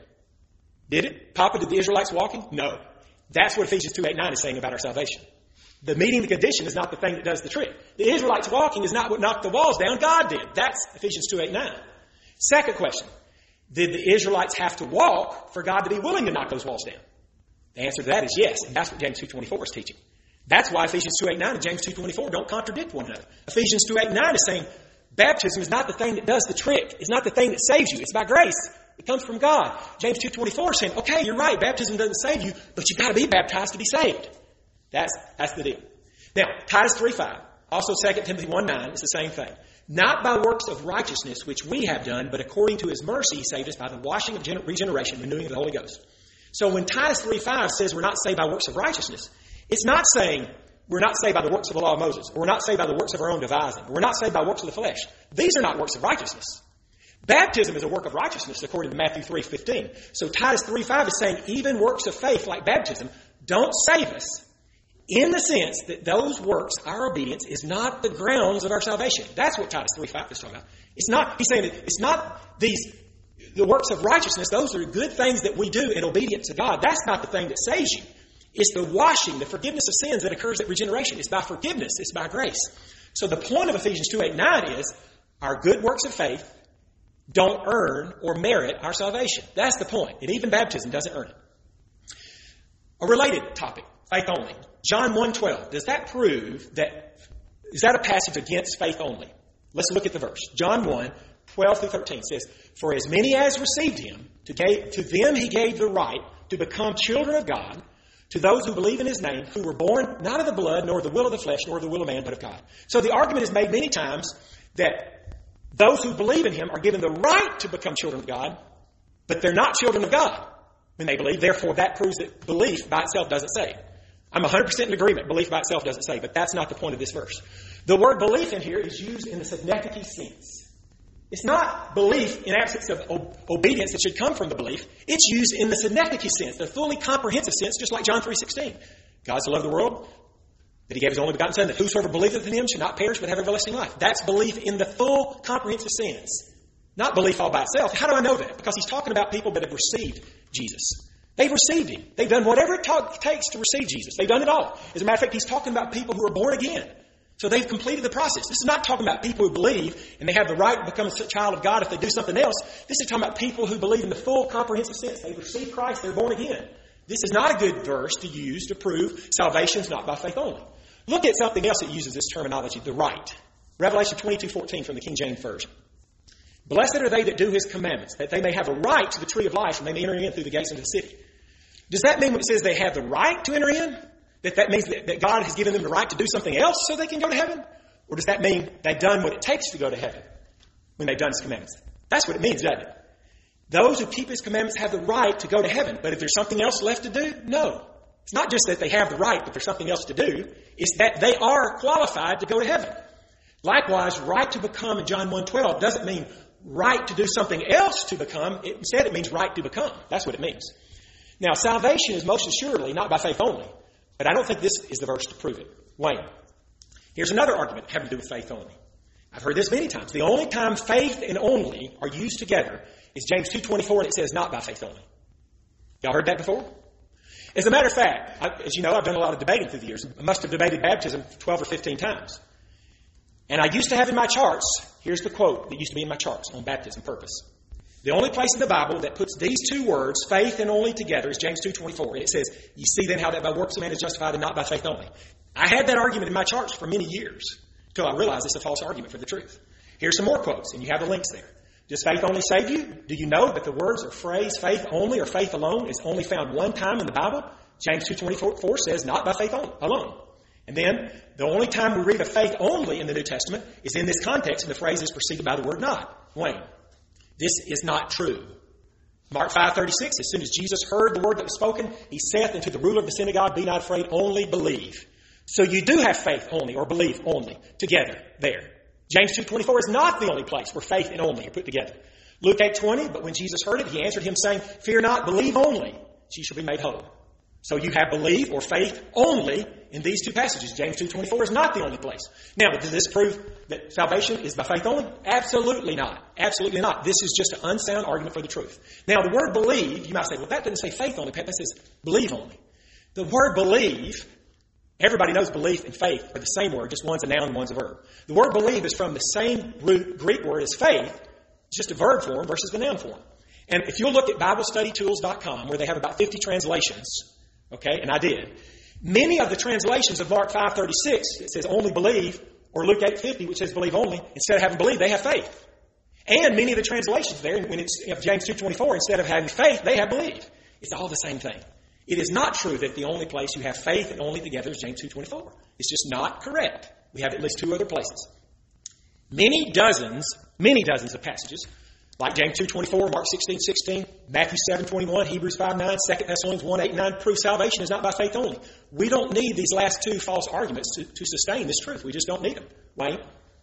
Did it? Papa, did the Israelites walking? No. That's what Ephesians two eight nine is saying about our salvation. The meeting the condition is not the thing that does the trick. The Israelites walking is not what knocked the walls down. God did. That's Ephesians two eight nine. Second question. Did the Israelites have to walk for God to be willing to knock those walls down? The answer to that is yes, and that's what James two twenty-four is teaching. That's why Ephesians two eight nine and James two twenty-four don't contradict one another. Ephesians two eight nine is saying baptism is not the thing that does the trick. It's not the thing that saves you. It's by grace. It comes from God. James two twenty-four is saying, okay, you're right, baptism doesn't save you, but you've got to be baptized to be saved. That's, that's the deal. Now, Titus three five, also Second Timothy one nine, is the same thing. Not by works of righteousness which we have done, but according to his mercy he saved us by the washing of regeneration, renewing of the Holy Ghost. So when Titus three five says we're not saved by works of righteousness, it's not saying we're not saved by the works of the law of Moses, or we're not saved by the works of our own devising, or we're not saved by works of the flesh. These are not works of righteousness. Baptism is a work of righteousness according to Matthew three fifteen. So Titus three five is saying even works of faith like baptism don't save us, in the sense that those works, our obedience, is not the grounds of our salvation. That's what Titus three five is talking about. It's not, he's saying that it's not these, the works of righteousness. Those are good things that we do in obedience to God. That's not the thing that saves you. It's the washing, the forgiveness of sins that occurs at regeneration. It's by forgiveness. It's by grace. So the point of Ephesians two, eight, nine is our good works of faith don't earn or merit our salvation. That's the point. And even baptism doesn't earn it. A related topic, faith only. John one twelve. Does that prove that, is that a passage against faith only? Let's look at the verse. John one, twelve through thirteen says, For as many as received him, to, gave, to them he gave the right to become children of God, to those who believe in his name, who were born not of the blood, nor of the will of the flesh, nor of the will of man, but of God. So the argument is made many times that those who believe in him are given the right to become children of God, but they're not children of God when they believe. Therefore, that proves that belief by itself doesn't save. I'm one hundred percent in agreement. Belief by itself doesn't save, but that's not the point of this verse. The word belief in here is used in the synecdoche sense. It's not belief in absence of ob- obedience that should come from the belief. It's used in the synecdoche sense, the fully comprehensive sense, just like John three sixteen. God so loved the world that he gave his only begotten Son, that whosoever believeth in him should not perish but have everlasting life. That's belief in the full comprehensive sense, not belief all by itself. How do I know that? Because he's talking about people that have received Jesus. They've received him. They've done whatever it ta- takes to receive Jesus. They've done it all. As a matter of fact, he's talking about people who are born again. So they've completed the process. This is not talking about people who believe and they have the right to become a child of God if they do something else. This is talking about people who believe in the full comprehensive sense. They've received Christ. They're born again. This is not a good verse to use to prove salvation is not by faith only. Look at something else that uses this terminology, the right. Revelation twenty-two fourteen from the King James Version. Blessed are they that do his commandments, that they may have a right to the tree of life and they may enter in through the gates into the city. Does that mean when it says they have the right to enter in, that that means that, that God has given them the right to do something else so they can go to heaven? Or does that mean they've done what it takes to go to heaven when they've done his commandments? That's what it means, doesn't it? Those who keep his commandments have the right to go to heaven. But if there's something else left to do, no. It's not just that they have the right, but there's something else to do. It's that they are qualified to go to heaven. Likewise, right to become in John one twelve doesn't mean right to do something else to become. It, instead, it means right to become. That's what it means. Now, salvation is most assuredly not by faith only. But I don't think this is the verse to prove it. Wayne, here's another argument having to do with faith only. I've heard this many times. The only time faith and only are used together is James two twenty-four, and it says not by faith only. Y'all heard that before? As a matter of fact, I, as you know, I've done a lot of debating through the years. I must have debated baptism twelve or fifteen times. And I used to have in my charts, here's the quote that used to be in my charts on baptism purpose. The only place in the Bible that puts these two words, faith and only, together is James two twenty-four. And it says, you see then how that by works a man is justified and not by faith only. I had that argument in my charts for many years until I realized it's a false argument for the truth. Here's some more quotes, and you have the links there. Does faith only save you? Do you know that the words or phrase faith only or faith alone is only found one time in the Bible? James two twenty-four says not by faith alone. And then the only time we read of faith only in the New Testament is in this context, and the phrase is preceded by the word not. Wayne, this is not true. Mark five thirty-six, as soon as Jesus heard the word that was spoken, he saith unto the ruler of the synagogue, be not afraid, only believe. So you do have faith only or belief only together there. James two twenty-four is not the only place where faith and only are put together. Luke eight twenty, but when Jesus heard it, he answered him saying, fear not, believe only, she shall be made whole. So you have belief or faith only in these two passages. James two twenty-four is not the only place. Now, does this prove that salvation is by faith only? Absolutely not. Absolutely not. This is just an unsound argument for the truth. Now, the word believe, you might say, well, that doesn't say faith only. That says believe only. The word believe, everybody knows belief and faith are the same word, just one's a noun and one's a verb. The word believe is from the same root Greek word as faith, just a verb form versus the noun form. And if you'll look at Bible Study Tools dot com, where they have about fifty translations, okay, and I did. Many of the translations of Mark five thirty-six, it says only believe, or Luke eight fifty, which says believe only, instead of having believe, they have faith. And many of the translations there, when it's of James two twenty-four, instead of having faith, they have believe. It's all the same thing. It is not true that the only place you have faith and only together is James two twenty-four. It's just not correct. We have at least two other places. Many dozens, many dozens of passages, like James two twenty-four, Mark sixteen sixteen, Matthew seven twenty-one, Hebrews five nine, Second Thessalonians one eight nine, prove salvation is not by faith only. We don't need these last two false arguments to, to sustain this truth. We just don't need them. Wayne?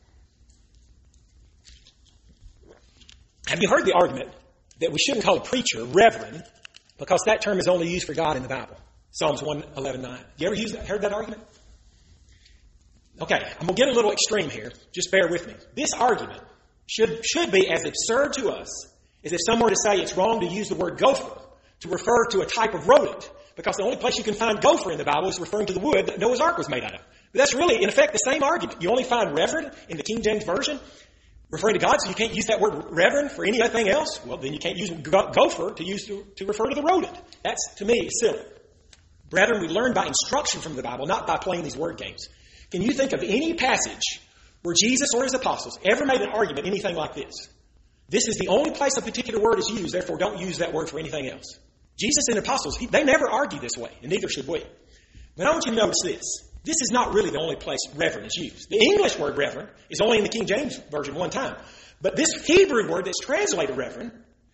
Have you heard the argument that we shouldn't call a preacher reverend because that term is only used for God in the Bible? Psalms one eleven nine. You ever use that, heard that argument? Okay, I'm going to get a little extreme here. Just bear with me. This argument should, should be as absurd to us as if someone were to say it's wrong to use the word gopher to refer to a type of rodent because the only place you can find gopher in the Bible is referring to the wood that Noah's Ark was made out of. But that's really, in effect, the same argument. You only find reverend in the King James Version, referring to God, so you can't use that word reverend for anything else. Well, then you can't use gopher to use to, to refer to the rodent. That's, to me, silly. Brethren, we learn by instruction from the Bible, not by playing these word games. Can you think of any passage where Jesus or his apostles ever made an argument anything like this? This is the only place a particular word is used, therefore don't use that word for anything else. Jesus and the apostles, he, they never argue this way, and neither should we. But I want you to notice this. This is not really the only place reverend is used. The English word reverend is only in the King James Version one time. But this Hebrew word that's translated reverend,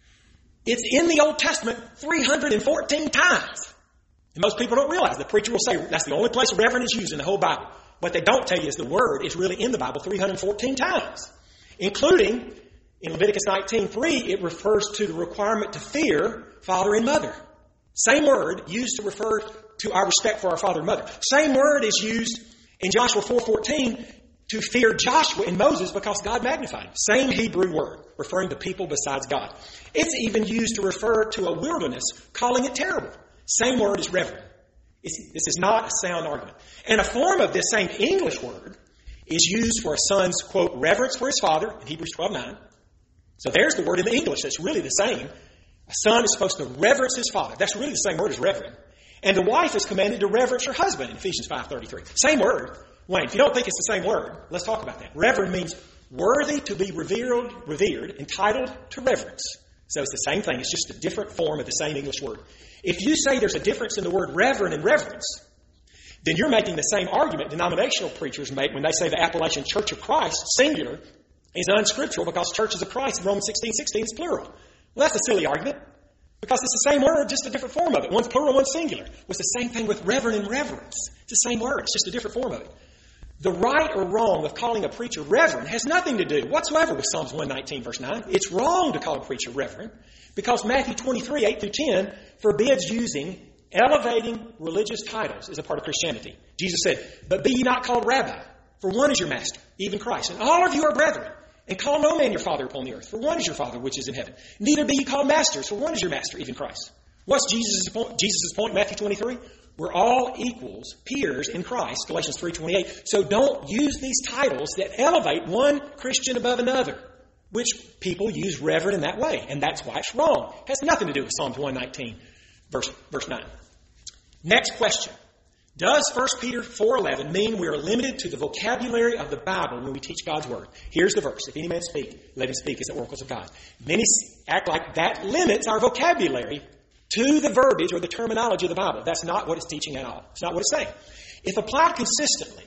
it's in the Old Testament three hundred fourteen times. And most people don't realize. The preacher will say that's the only place reverend is used in the whole Bible. What they don't tell you is the word is really in the Bible three hundred fourteen times, including in Leviticus nineteen three, it refers to the requirement to fear father and mother. Same word used to refer to our respect for our father and mother. Same word is used in Joshua four fourteen to fear Joshua and Moses because God magnified him. Same Hebrew word referring to people besides God. It's even used to refer to a wilderness, calling it terrible. Same word is reverend. It's, this is not a sound argument. And a form of this same English word is used for a son's, quote, reverence for his father in Hebrews twelve nine. So there's the word in the English that's really the same. A son is supposed to reverence his father. That's really the same word as reverend. And the wife is commanded to reverence her husband in Ephesians five thirty-three. Same word. Wayne, if you don't think it's the same word, let's talk about that. Reverend means worthy to be revered, revered, entitled to reverence. So it's the same thing. It's just a different form of the same English word. If you say there's a difference in the word reverend and reverence, then you're making the same argument denominational preachers make when they say the Appalachian Church of Christ, singular, is unscriptural because churches of Christ in Romans sixteen sixteen is plural. Well, that's a silly argument because it's the same word, just a different form of it. One's plural, one's singular. Well, it's the same thing with reverend and reverence. It's the same word. It's just a different form of it. The right or wrong of calling a preacher reverend has nothing to do whatsoever with Psalms one nineteen, verse nine. It's wrong to call a preacher reverend because Matthew twenty-three, eight through ten forbids using elevating religious titles as a part of Christianity. Jesus said, "But be ye not called rabbi, for one is your master, even Christ. And all of you are brethren. And call no man your father upon the earth, for one is your Father which is in heaven. Neither be ye called masters, for one is your master, even Christ." What's Jesus' point? Jesus' point in Matthew twenty-three? We're all equals, peers in Christ, Galatians three twenty-eight. So don't use these titles that elevate one Christian above another, which people use reverend in that way. And that's why it's wrong. It has nothing to do with Psalms one nineteen, verse, verse nine. Next question. Does First Peter four eleven mean we are limited to the vocabulary of the Bible when we teach God's Word? Here's the verse. If any man speak, let him speak as the oracles of God. Many act like that limits our vocabulary to the verbiage or the terminology of the Bible. That's not what it's teaching at all. It's not what it's saying. If applied consistently,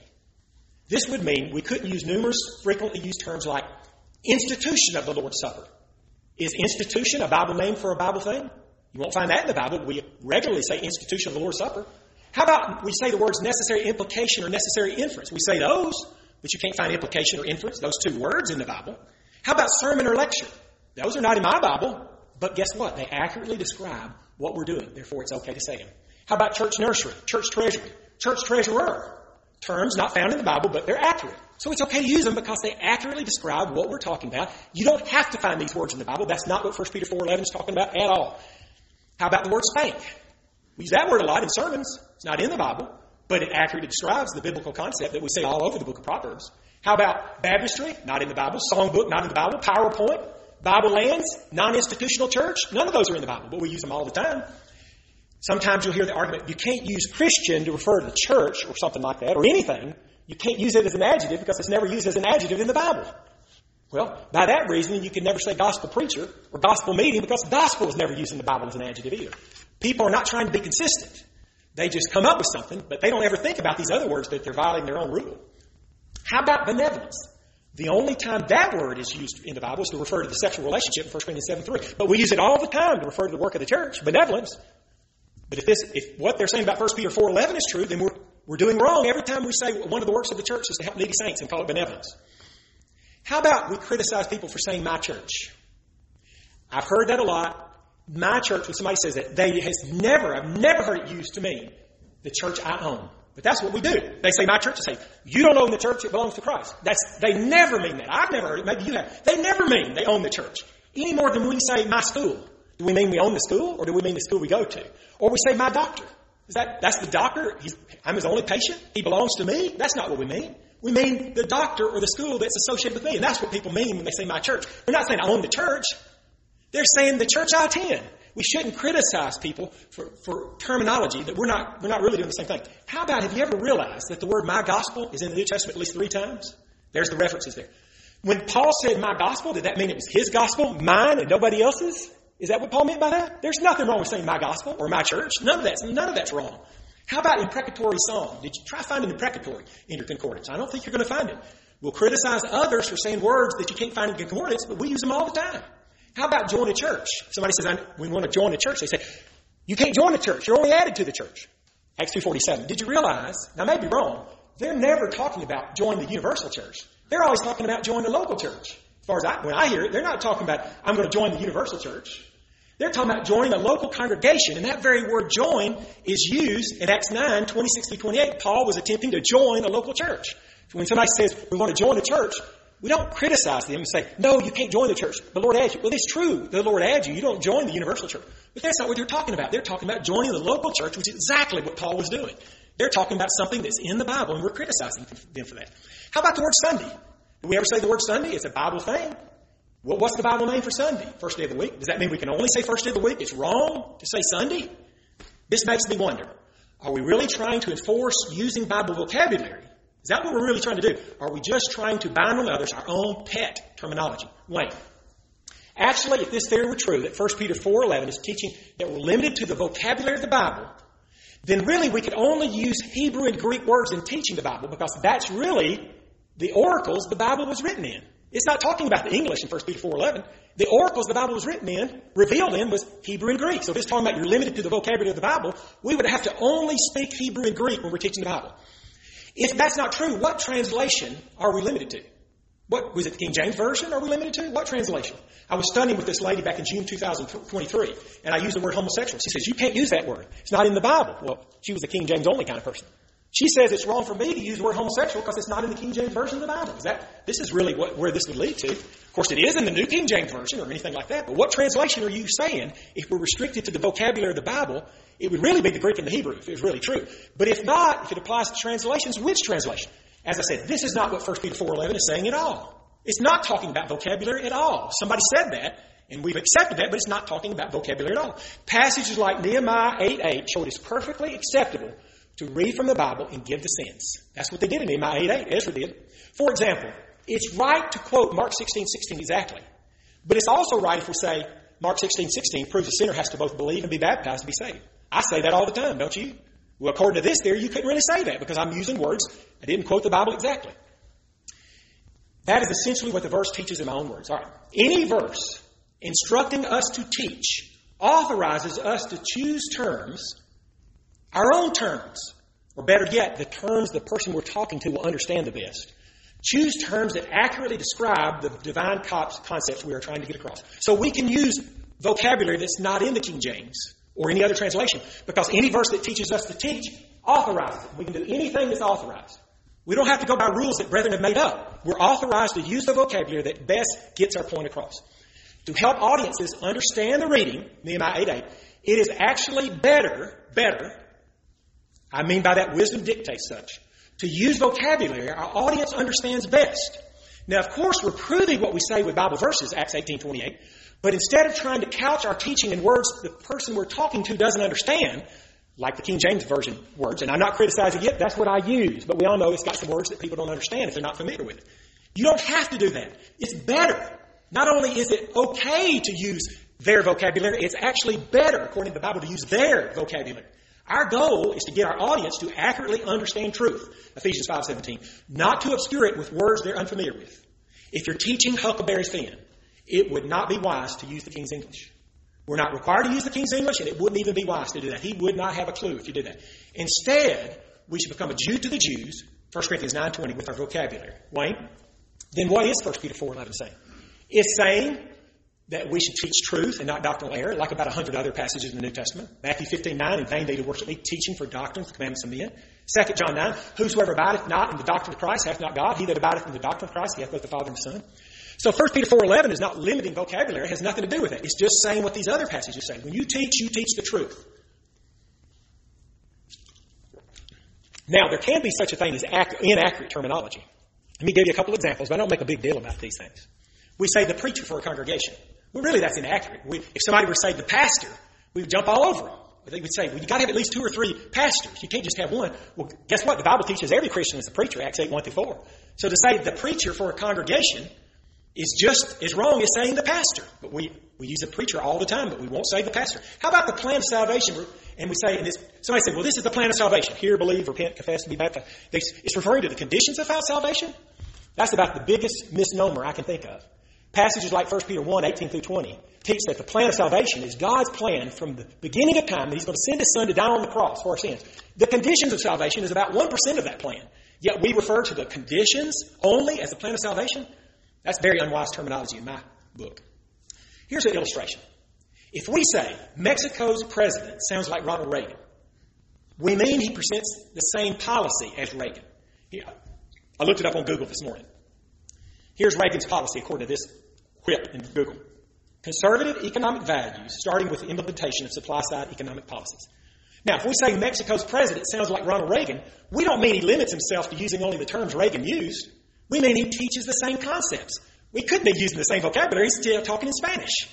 this would mean we couldn't use numerous frequently used terms like institution of the Lord's Supper. Is institution a Bible name for a Bible thing? You won't find that in the Bible. We regularly say institution of the Lord's Supper. How about we say the words necessary implication or necessary inference? We say those, but you can't find implication or inference, those two words in the Bible. How about sermon or lecture? Those are not in my Bible, but guess what? They accurately describe what we're doing. Therefore, it's okay to say them. How about church nursery, church treasury, church treasurer? Terms not found in the Bible, but they're accurate. So it's okay to use them because they accurately describe what we're talking about. You don't have to find these words in the Bible. That's not what First Peter four eleven is talking about at all. How about the word spank? We use that word a lot in sermons. It's not in the Bible, but it accurately describes the biblical concept that we see all over the book of Proverbs. How about baptistry? Not in the Bible. Songbook? Not in the Bible. PowerPoint? Bible lands? Non-institutional church? None of those are in the Bible, but we use them all the time. Sometimes you'll hear the argument, you can't use Christian to refer to the church or something like that, or anything. You can't use it as an adjective because it's never used as an adjective in the Bible. Well, by that reasoning, you can never say gospel preacher or gospel meeting because gospel is never used in the Bible as an adjective either. People are not trying to be consistent. They just come up with something, but they don't ever think about these other words that they're violating their own rule. How about benevolence? The only time that word is used in the Bible is to refer to the sexual relationship in First Corinthians seven three. But we use it all the time to refer to the work of the church, benevolence. But if this, if what they're saying about First Peter four eleven is true, then we're, we're doing wrong every time we say one of the works of the church is to help needy saints and call it benevolence. How about we criticize people for saying my church? I've heard that a lot. My church, when somebody says that, they has never, I've never heard it used to mean the church I own. But that's what we do. They say my church, they say, you don't own the church, it belongs to Christ. That's, they never mean that. I've never heard it, maybe you have. They never mean they own the church. Any more than we say my school. Do we mean we own the school, or do we mean the school we go to? Or we say my doctor. Is that, that's the doctor? He's, I'm his only patient? He belongs to me? That's not what we mean. We mean the doctor or the school that's associated with me. And that's what people mean when they say my church. They're not saying I own the church. They're saying the church I attend. We shouldn't criticize people for, for terminology that we're not, we're not really doing the same thing. How about, have you ever realized that the word my gospel is in the New Testament at least three times? There's the references there. When Paul said my gospel, did that mean it was his gospel, mine, and nobody else's? Is that what Paul meant by that? There's nothing wrong with saying my gospel or my church. None of that's, none of that's wrong. How about imprecatory song? Did you try finding imprecatory in your concordance? I don't think you're going to find it. We'll criticize others for saying words that you can't find in concordance, but we use them all the time. How about join a church? Somebody says, I, we want to join a church. They say, you can't join a church. You're only added to the church. Acts two forty-seven. Did you realize, now I may be wrong, they're never talking about join the universal church. They're always talking about join the local church. As far as I, when I hear it, they're not talking about, I'm going to join the universal church. They're talking about joining a local congregation, and that very word join is used in Acts nine, twenty-six through twenty-eight. Paul was attempting to join a local church. So when somebody says, we want to join a church, we don't criticize them and say, no, you can't join the church. The Lord adds you. Well, it's true. The Lord adds you. You don't join the universal church. But that's not what they're talking about. They're talking about joining the local church, which is exactly what Paul was doing. They're talking about something that's in the Bible, and we're criticizing them for that. How about the word Sunday? Do we ever say the word Sunday? It's a Bible thing. Well, what's the Bible name for Sunday? First day of the week. Does that mean we can only say first day of the week? It's wrong to say Sunday? This makes me wonder. Are we really trying to enforce using Bible vocabulary? Is that what we're really trying to do? Are we just trying to bind on others our own pet terminology? Wait. Actually, if this theory were true, that First Peter four eleven is teaching that we're limited to the vocabulary of the Bible, then really we could only use Hebrew and Greek words in teaching the Bible, because that's really the oracles the Bible was written in. It's not talking about the English in First Peter four eleven. The oracles the Bible was written in, revealed in, was Hebrew and Greek. So if it's talking about you're limited to the vocabulary of the Bible, we would have to only speak Hebrew and Greek when we're teaching the Bible. If that's not true, what translation are we limited to? What was it, the King James Version are we limited to? What translation? I was studying with this lady back in June two thousand twenty-three, and I used the word homosexual. She says, you can't use that word. It's not in the Bible. Well, she was a King James only kind of person. She says it's wrong for me to use the word homosexual because it's not in the King James Version of the Bible. Is that, this is really what, where this would lead to. Of course, it is in the New King James Version or anything like that, but what translation are you saying? If we're restricted to the vocabulary of the Bible, it would really be the Greek and the Hebrew if it was really true. But if not, if it applies to translations, which translation? As I said, this is not what First Peter four eleven is saying at all. It's not talking about vocabulary at all. Somebody said that, and we've accepted that, but it's not talking about vocabulary at all. Passages like Nehemiah eight eight show it is perfectly acceptable to read from the Bible and give the sense. That's what they did in Nehemiah eight eight. Ezra did. For example, it's right to quote Mark sixteen sixteen exactly. But it's also right if we say Mark sixteen sixteen proves a sinner has to both believe and be baptized to be saved. I say that all the time, don't you? Well, according to this theory, you couldn't really say that because I'm using words. I didn't quote the Bible exactly. That is essentially what the verse teaches in my own words. All right. Any verse instructing us to teach authorizes us to choose terms, our own terms, or better yet, the terms the person we're talking to will understand the best. Choose terms that accurately describe the divine concepts we are trying to get across. So we can use vocabulary that's not in the King James or any other translation, because any verse that teaches us to teach authorizes it. We can do anything that's authorized. We don't have to go by rules that brethren have made up. We're authorized to use the vocabulary that best gets our point across. To help audiences understand the reading, Nehemiah eight eight, it is actually better, better, I mean by that wisdom dictates such, to use vocabulary our audience understands best. Now, of course, we're proving what we say with Bible verses, Acts eighteen twenty-eight, but instead of trying to couch our teaching in words the person we're talking to doesn't understand, like the King James Version words, and I'm not criticizing it, that's what I use, but we all know it's got some words that people don't understand if they're not familiar with it. You don't have to do that. It's better. Not only is it okay to use their vocabulary, it's actually better, according to the Bible, to use their vocabulary. Our goal is to get our audience to accurately understand truth, Ephesians five seventeen, not to obscure it with words they're unfamiliar with. If you're teaching Huckleberry Finn, it would not be wise to use the King's English. We're not required to use the King's English, and it wouldn't even be wise to do that. He would not have a clue if you did that. Instead, we should become a Jew to the Jews, First Corinthians nine twenty, with our vocabulary. Wayne? Then what is First Peter four eleven saying? It's saying that we should teach truth and not doctrinal error, like about a hundred other passages in the New Testament. Matthew fifteen nine, in vain they do worship me, teaching for doctrines, the commandments of men. Second John nine, whosoever abideth not in the doctrine of Christ hath not God. He that abideth in the doctrine of Christ, he hath both the Father and the Son. So First Peter four eleven is not limiting vocabulary. It has nothing to do with it. It's just saying what these other passages say. When you teach, you teach the truth. Now, there can be such a thing as ac- inaccurate terminology. Let me give you a couple examples, but I don't make a big deal about these things. We say the preacher for a congregation. Well, really, that's inaccurate. We, if somebody were to say the pastor, we would jump all over them. They would say, well, you've got to have at least two or three pastors. You can't just have one. Well, guess what? The Bible teaches every Christian is a preacher, Acts eight, one through four. So to say the preacher for a congregation is just as wrong as saying the pastor. But we, we use a preacher all the time, but we won't say the pastor. How about the plan of salvation? And we say, and this, somebody said, well, this is the plan of salvation. Hear, believe, repent, confess, and be baptized. It's referring to the conditions of our salvation. That's about the biggest misnomer I can think of. Passages like First Peter one, eighteen through twenty teach that the plan of salvation is God's plan from the beginning of time that He's going to send His Son to die on the cross for our sins. The conditions of salvation is about one percent of that plan. Yet we refer to the conditions only as the plan of salvation. That's very unwise terminology in my book. Here's an illustration. If we say Mexico's president sounds like Ronald Reagan, we mean he presents the same policy as Reagan. Yeah, I looked it up on Google this morning. Here's Reagan's policy according to this whip in Google. Conservative economic values starting with the implementation of supply-side economic policies. Now, if we say Mexico's president sounds like Ronald Reagan, we don't mean he limits himself to using only the terms Reagan used. We mean he teaches the same concepts. We could be using the same vocabulary. He's still talking in Spanish.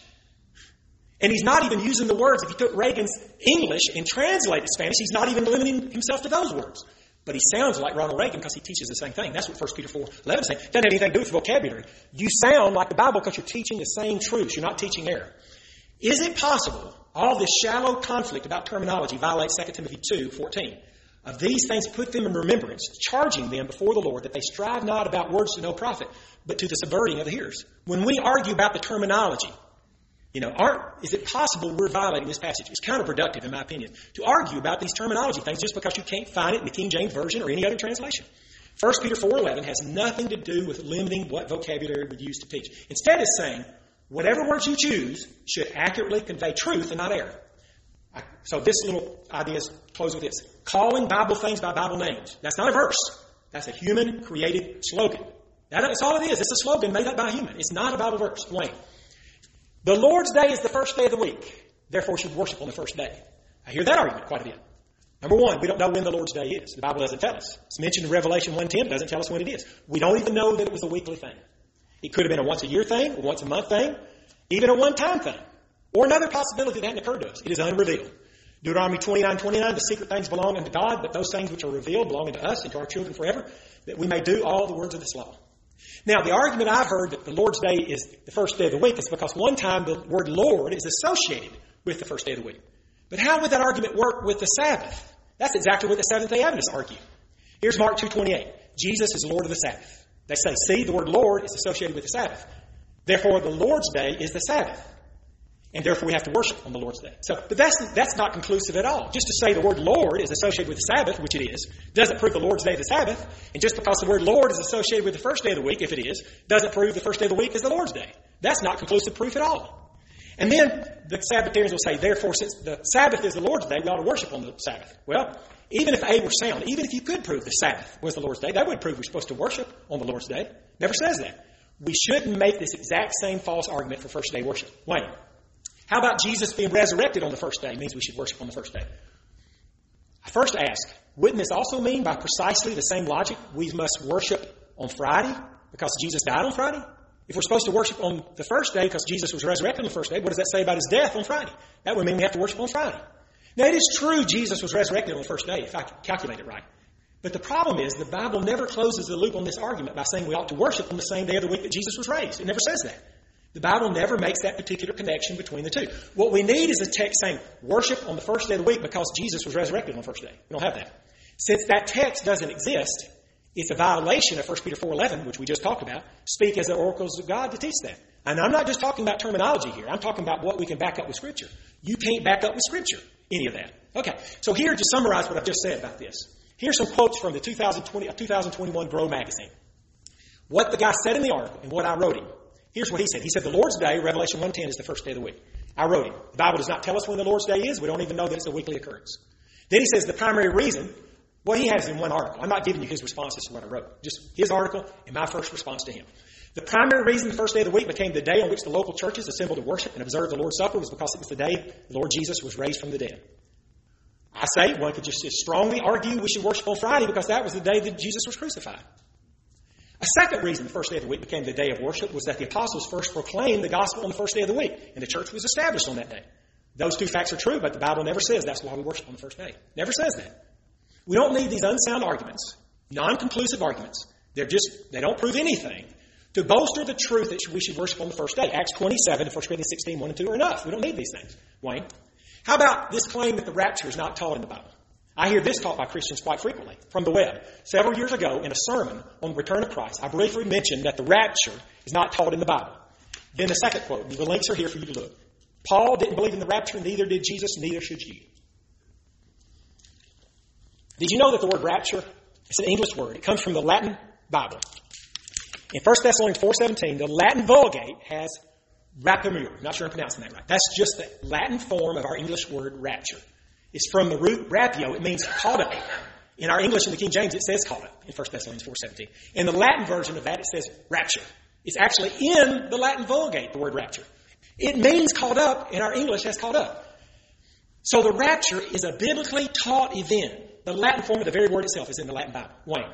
And he's not even using the words. If you took Reagan's English and translated Spanish, he's not even limiting himself to those words. But he sounds like Ronald Reagan because he teaches the same thing. That's what First Peter four eleven is saying. It doesn't have anything to do with vocabulary. You sound like the Bible because you're teaching the same truths. You're not teaching error. Is it possible all this shallow conflict about terminology violates Second Timothy two fourteen? Of these things put them in remembrance, charging them before the Lord that they strive not about words to no profit, but to the subverting of the hearers. When we argue about the terminology, you know, aren't, is it possible we're violating this passage? It's counterproductive, in my opinion, to argue about these terminology things just because you can't find it in the King James Version or any other translation. First Peter four eleven has nothing to do with limiting what vocabulary we use to teach. Instead, it's saying, whatever words you choose should accurately convey truth and not error. So this little idea is close with this. Calling Bible things by Bible names. That's not a verse. That's a human-created slogan. That's all it is. It's a slogan made up by a human. It's not a Bible verse. Wayne. The Lord's Day is the first day of the week. Therefore, we should worship on the first day. I hear that argument quite a bit. Number one, we don't know when the Lord's Day is. The Bible doesn't tell us. It's mentioned in Revelation one ten. It doesn't tell us when it is. We don't even know that it was a weekly thing. It could have been a once-a-year thing, a once-a-month thing, even a one-time thing, or another possibility that hadn't occurred to us. It is unrevealed. Deuteronomy twenty-nine twenty-nine, the secret things belong unto God, but those things which are revealed belong unto us and to our children forever, that we may do all the words of this law. Now, the argument I've heard that the Lord's Day is the first day of the week is because one time the word Lord is associated with the first day of the week. But how would that argument work with the Sabbath? That's exactly what the Seventh-day Adventists argue. Here's Mark two twenty-eight. Jesus is Lord of the Sabbath. They say, see, the word Lord is associated with the Sabbath. Therefore, the Lord's Day is the Sabbath. And therefore, we have to worship on the Lord's Day. So, but that's, that's not conclusive at all. Just to say the word Lord is associated with the Sabbath, which it is, doesn't prove the Lord's Day is the Sabbath. And just because the word Lord is associated with the first day of the week, if it is, doesn't prove the first day of the week is the Lord's Day. That's not conclusive proof at all. And then the Sabbatarians will say, therefore, since the Sabbath is the Lord's Day, we ought to worship on the Sabbath. Well, even if A were sound, even if you could prove the Sabbath was the Lord's Day, that would prove we're supposed to worship on the Lord's Day. Never says that. We shouldn't make this exact same false argument for first day worship. Wait. How about Jesus being resurrected on the first day means we should worship on the first day? I first ask, wouldn't this also mean by precisely the same logic we must worship on Friday because Jesus died on Friday? If we're supposed to worship on the first day because Jesus was resurrected on the first day, what does that say about his death on Friday? That would mean we have to worship on Friday. Now, it is true Jesus was resurrected on the first day, if I calculate it right. But the problem is the Bible never closes the loop on this argument by saying we ought to worship on the same day of the week that Jesus was raised. It never says that. The Bible never makes that particular connection between the two. What we need is a text saying worship on the first day of the week because Jesus was resurrected on the first day. We don't have that. Since that text doesn't exist, it's a violation of First Peter four eleven, which we just talked about. Speak as the oracles of God to teach that. And I'm not just talking about terminology here. I'm talking about what we can back up with Scripture. You can't back up with Scripture any of that. Okay, so here to summarize what I've just said about this. Here's some quotes from the two thousand twenty, two thousand twenty-one Grow magazine. What the guy said in the article and what I wrote him. Here's what he said. He said the Lord's Day, Revelation one ten, is the first day of the week. I wrote him. The Bible does not tell us when the Lord's Day is. We don't even know that it's a weekly occurrence. Then he says the primary reason, well, he has in one article. I'm not giving you his responses to what I wrote. Just his article and my first response to him. The primary reason the first day of the week became the day on which the local churches assembled to worship and observe the Lord's Supper was because it was the day the Lord Jesus was raised from the dead. I say one could just as strongly argue we should worship on Friday because that was the day that Jesus was crucified. A second reason the first day of the week became the day of worship was that the apostles first proclaimed the gospel on the first day of the week, and the church was established on that day. Those two facts are true, but the Bible never says that's why we worship on the first day. Never says that. We don't need these unsound arguments, non-conclusive arguments. They're just, they don't prove anything to bolster the truth that we should worship on the first day. Acts twenty-seven and First Corinthians sixteen, one and two are enough. We don't need these things. Wayne? How about this claim that the rapture is not taught in the Bible? I hear this taught by Christians quite frequently from the web. Several years ago, in a sermon on the return of Christ, I briefly mentioned that the rapture is not taught in the Bible. Then the second quote, the links are here for you to look. Paul didn't believe in the rapture, neither did Jesus, neither should you. Did you know that the word rapture is an English word? It comes from the Latin Bible. In First Thessalonians four seventeen, the Latin Vulgate has rapimur. I'm not sure I'm pronouncing that right. That's just the Latin form of our English word rapture. It's from the root rapio. It means caught up. In our English, in the King James, it says caught up in First Thessalonians four seventeen. In the Latin version of that, it says rapture. It's actually in the Latin Vulgate, the word rapture. It means caught up, and our English has caught up. So the rapture is a biblically taught event. The Latin form of the very word itself is in the Latin Bible. Wayne.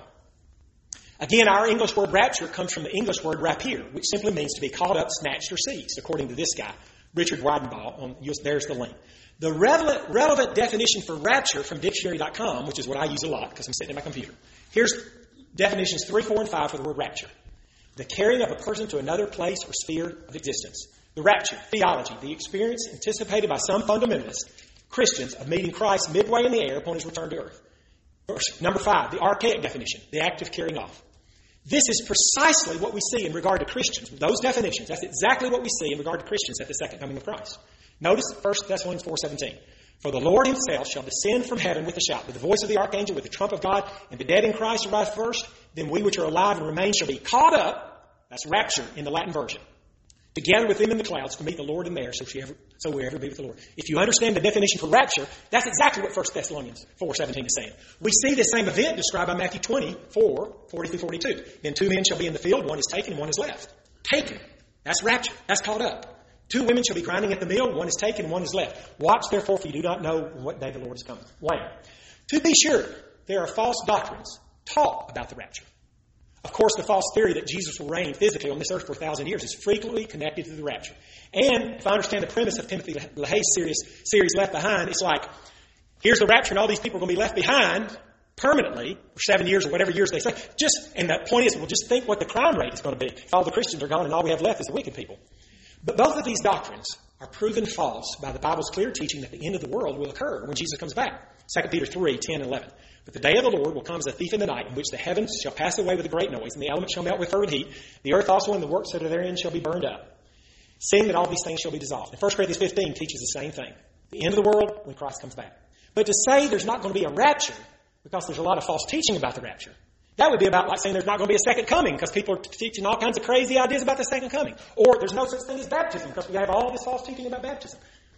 Again, our English word rapture comes from the English word rapier, which simply means to be caught up, snatched, or seized, according to this guy, Richard Weidenbaugh. On, there's the link. The relevant, relevant definition for rapture from dictionary dot com, which is what I use a lot because I'm sitting at my computer. Here's definitions three, four, and five for the word rapture. The carrying of a person to another place or sphere of existence. The rapture, theology, the experience anticipated by some fundamentalist Christians of meeting Christ midway in the air upon his return to earth. Verse number five, the archaic definition, the act of carrying off. This is precisely what we see in regard to Christians. Those definitions, that's exactly what we see in regard to Christians at the second coming of Christ. Notice First Thessalonians four seventeen. For the Lord himself shall descend from heaven with a shout, with the voice of the archangel, with the trump of God, and the dead in Christ shall rise first. Then we which are alive and remain shall be caught up, that's rapture in the Latin version, together with them in the clouds to meet the Lord in the air, so, she ever, so we ever be with the Lord. If you understand the definition for rapture, that's exactly what First Thessalonians four seventeen is saying. We see this same event described by Matthew twenty-four, forty through forty-two. Then two men shall be in the field, one is taken and one is left. Taken. That's rapture. That's caught up. Two women shall be grinding at the mill, one is taken and one is left. Watch therefore, for you do not know what day the Lord is coming. Wayne. To be sure, there are false doctrines taught about the rapture. Of course, the false theory that Jesus will reign physically on this earth for a thousand years is frequently connected to the rapture. And if I understand the premise of Timothy LaHaye's series, series Left Behind, it's like, here's the rapture and all these people are going to be left behind permanently for seven years or whatever years they say. Just, and the point is, we'll just think what the crime rate is going to be if all the Christians are gone and all we have left is the wicked people. But both of these doctrines are proven false by the Bible's clear teaching that the end of the world will occur when Jesus comes back. Second Peter three, ten, and eleven. But the day of the Lord will come as a thief in the night, in which the heavens shall pass away with a great noise, and the elements shall melt with fervent heat. The earth also and the works that are therein shall be burned up, seeing that all these things shall be dissolved. And First Corinthians fifteen teaches the same thing. The end of the world when Christ comes back. But to say there's not going to be a rapture, because there's a lot of false teaching about the rapture, that would be about like saying there's not going to be a second coming because people are teaching all kinds of crazy ideas about the second coming. Or there's no such thing as baptism because we have all this false teaching about baptism.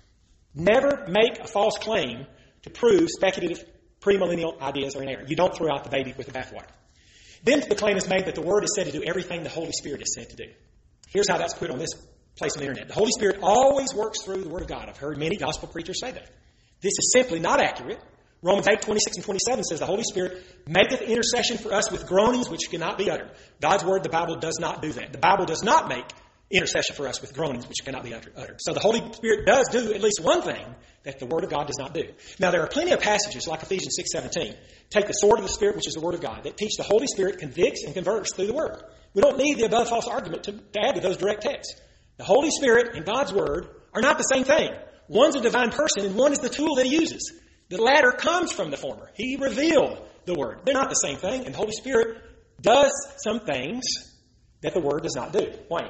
Never make a false claim to prove speculative premillennial ideas are in error. You don't throw out the baby with the bathwater. Then the claim is made that the Word is said to do everything the Holy Spirit is said to do. Here's how that's put on this place on the internet. The Holy Spirit always works through the Word of God. I've heard many gospel preachers say that. This is simply not accurate. Romans eight, twenty-six and twenty-seven says the Holy Spirit maketh intercession for us with groanings which cannot be uttered. God's Word, the Bible, does not do that. The Bible does not make intercession for us with groanings which cannot be uttered. So the Holy Spirit does do at least one thing that the Word of God does not do. Now, there are plenty of passages like Ephesians six seventeen. Take the sword of the Spirit, which is the Word of God, that teach the Holy Spirit convicts and converts through the Word. We don't need the above false argument to, to add to those direct texts. The Holy Spirit and God's Word are not the same thing. One's a divine person and one is the tool that He uses. The latter comes from the former. He revealed the Word. They're not the same thing, and the Holy Spirit does some things that the Word does not do. Wayne.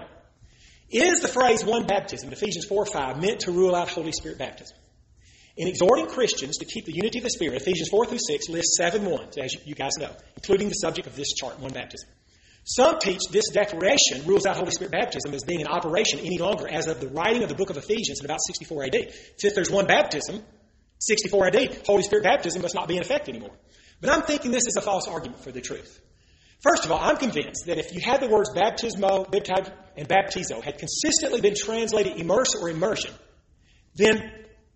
Is the phrase one baptism in Ephesians four five meant to rule out Holy Spirit baptism? In exhorting Christians to keep the unity of the Spirit, Ephesians four through six lists seven ones, as you guys know, including the subject of this chart, one baptism. Some teach this declaration rules out Holy Spirit baptism as being in operation any longer as of the writing of the book of Ephesians in about sixty-four A D. Since there's one baptism, sixty-four A D, Holy Spirit baptism must not be in effect anymore. But I'm thinking this is a false argument for the truth. First of all, I'm convinced that if you had the words baptismo, baptizo, and baptizo had consistently been translated immerse or immersion, then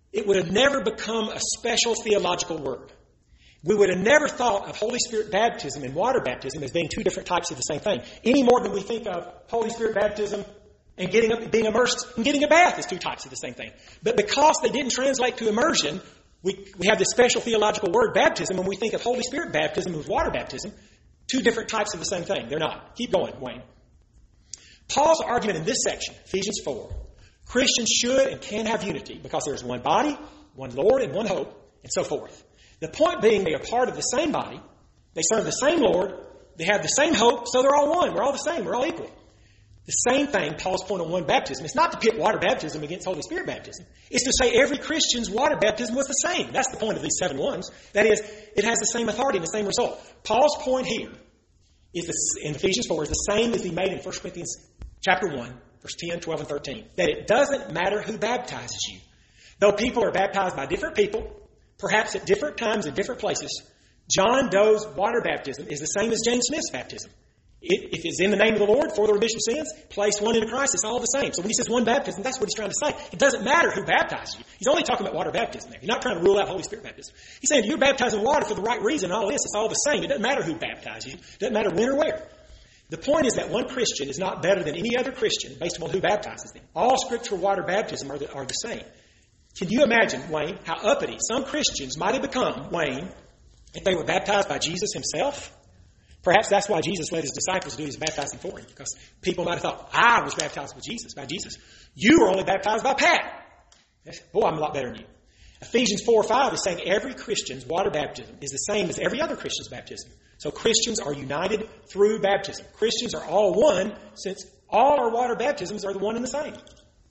it would have never become a special theological word. We would have never thought of Holy Spirit baptism and water baptism as being two different types of the same thing, any more than we think of Holy Spirit baptism and getting up, being immersed and getting a bath as two types of the same thing. But because they didn't translate to immersion, we, we have this special theological word, baptism, when we think of Holy Spirit baptism as water baptism, two different types of the same thing. They're not. Keep going, Wayne. Paul's argument in this section, Ephesians four, Christians should and can have unity because there is one body, one Lord, and one hope, and so forth. The point being they are part of the same body, they serve the same Lord, they have the same hope, so they're all one. We're all the same. We're all equal. The same thing, Paul's point on one baptism. It's not to pit water baptism against Holy Spirit baptism. It's to say every Christian's water baptism was the same. That's the point of these seven ones. That is, it has the same authority and the same result. Paul's point here is the, in Ephesians four is the same as he made in First Corinthians chapter one, verse ten, twelve, and thirteen. That it doesn't matter who baptizes you. Though people are baptized by different people, perhaps at different times in different places, John Doe's water baptism is the same as James Smith's baptism. It, if it's in the name of the Lord for the remission of sins, place one into Christ, it's all the same. So when he says one baptism, that's what he's trying to say. It doesn't matter who baptizes you. He's only talking about water baptism there. He's not trying to rule out Holy Spirit baptism. He's saying you're baptized in water for the right reason. All this, it's all the same. It doesn't matter who baptizes you. It doesn't matter when or where. The point is that one Christian is not better than any other Christian based upon who baptizes them. All scriptural water baptism are the, are the same. Can you imagine, Wayne, how uppity some Christians might have become, Wayne, if they were baptized by Jesus himself? Perhaps that's why Jesus let his disciples do his baptizing for him, because people might have thought, I was baptized with Jesus, by Jesus. You were only baptized by Pat. Boy, I'm a lot better than you. Ephesians four five is saying every Christian's water baptism is the same as every other Christian's baptism. So Christians are united through baptism. Christians are all one, since all our water baptisms are the one and the same.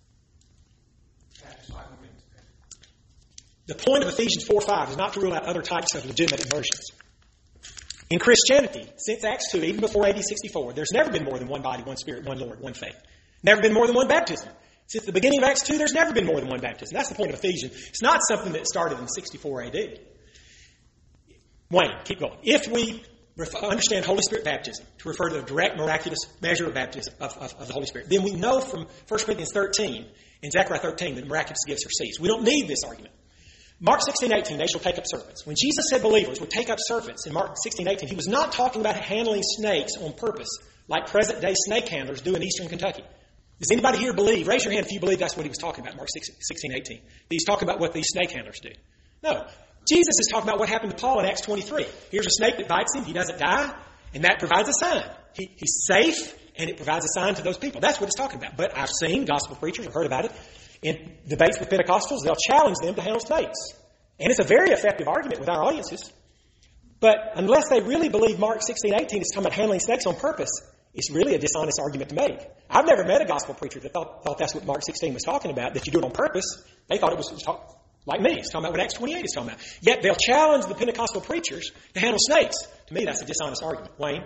The point of Ephesians four five is not to rule out other types of legitimate immersions. In Christianity, since Acts two, even before A D sixty-four, there's never been more than one body, one Spirit, one Lord, one faith. Never been more than one baptism. Since the beginning of Acts two, there's never been more than one baptism. That's the point of Ephesians. It's not something that started in sixty-four A D. Wayne, keep going. If we understand Holy Spirit baptism to refer to the direct miraculous measure of baptism of, of, of the Holy Spirit, then we know from First Corinthians thirteen and Zechariah thirteen that miraculous gifts are ceased. We don't need this argument. Mark sixteen eighteen, they shall take up serpents. When Jesus said believers would take up serpents in Mark sixteen eighteen, he was not talking about handling snakes on purpose, like present-day snake handlers do in eastern Kentucky. Does anybody here believe? Raise your hand if you believe that's what he was talking about, Mark sixteen eighteen. He's talking about what these snake handlers do. No. Jesus is talking about what happened to Paul in Acts twenty-three. Here's a snake that bites him. He doesn't die, and that provides a sign. He, he's safe, and it provides a sign to those people. That's what it's talking about. But I've seen gospel preachers, I've heard about it, in debates with Pentecostals, they'll challenge them to handle snakes. And it's a very effective argument with our audiences. But unless they really believe Mark sixteen eighteen is talking about handling snakes on purpose, it's really a dishonest argument to make. I've never met a gospel preacher that thought, thought that's what Mark sixteen was talking about, that you do it on purpose. They thought it was, it was talk, like me. It's talking about what Acts twenty-eight is talking about. Yet they'll challenge the Pentecostal preachers to handle snakes. To me, that's a dishonest argument. Wayne?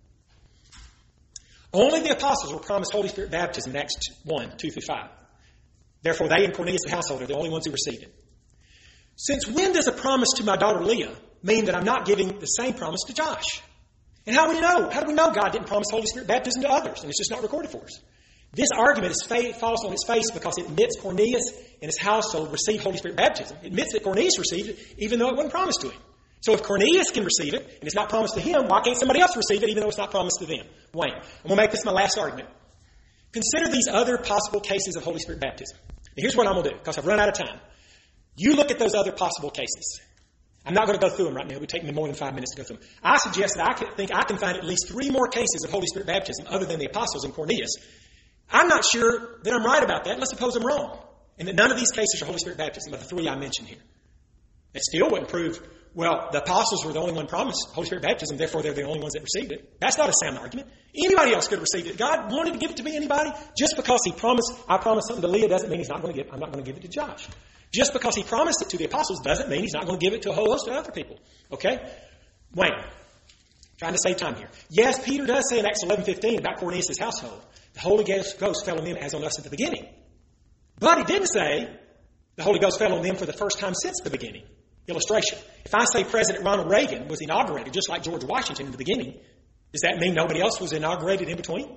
Only the apostles were promised Holy Spirit baptism in Acts one, two through five. Therefore, they and Cornelius' household are the only ones who received it. Since when does a promise to my daughter Leah mean that I'm not giving the same promise to Josh? And how do we know? How do we know God didn't promise Holy Spirit baptism to others and it's just not recorded for us? This argument is false on its face because it admits Cornelius and his household received Holy Spirit baptism. It admits that Cornelius received it even though it wasn't promised to him. So if Cornelius can receive it and it's not promised to him, why can't somebody else receive it even though it's not promised to them? Wayne, I'm going to make this my last argument. Consider these other possible cases of Holy Spirit baptism. And here's what I'm going to do because I've run out of time. You look at those other possible cases. I'm not going to go through them right now. It would take me more than five minutes to go through them. I suggest that I can, think I can find at least three more cases of Holy Spirit baptism other than the apostles and Cornelius. I'm not sure that I'm right about that. Let's suppose I'm wrong. And that none of these cases are Holy Spirit baptism of the three I mentioned here. It still wouldn't prove, well, the apostles were the only one promised Holy Spirit baptism, therefore they're the only ones that received it. That's not a sound argument. Anybody else could have received it. God wanted to give it to me, anybody. Just because he promised, I promised something to Leah doesn't mean he's not going to give, I'm not going to give it to Josh. Just because he promised it to the apostles doesn't mean he's not going to give it to a whole host of other people. Okay? Wayne, trying to save time here. Yes, Peter does say in Acts eleven fifteen about Cornelius' household, the Holy Ghost fell on them as on us at the beginning. But he didn't say the Holy Ghost fell on them for the first time since the beginning. Illustration. If I say President Ronald Reagan was inaugurated just like George Washington in the beginning, does that mean nobody else was inaugurated in between?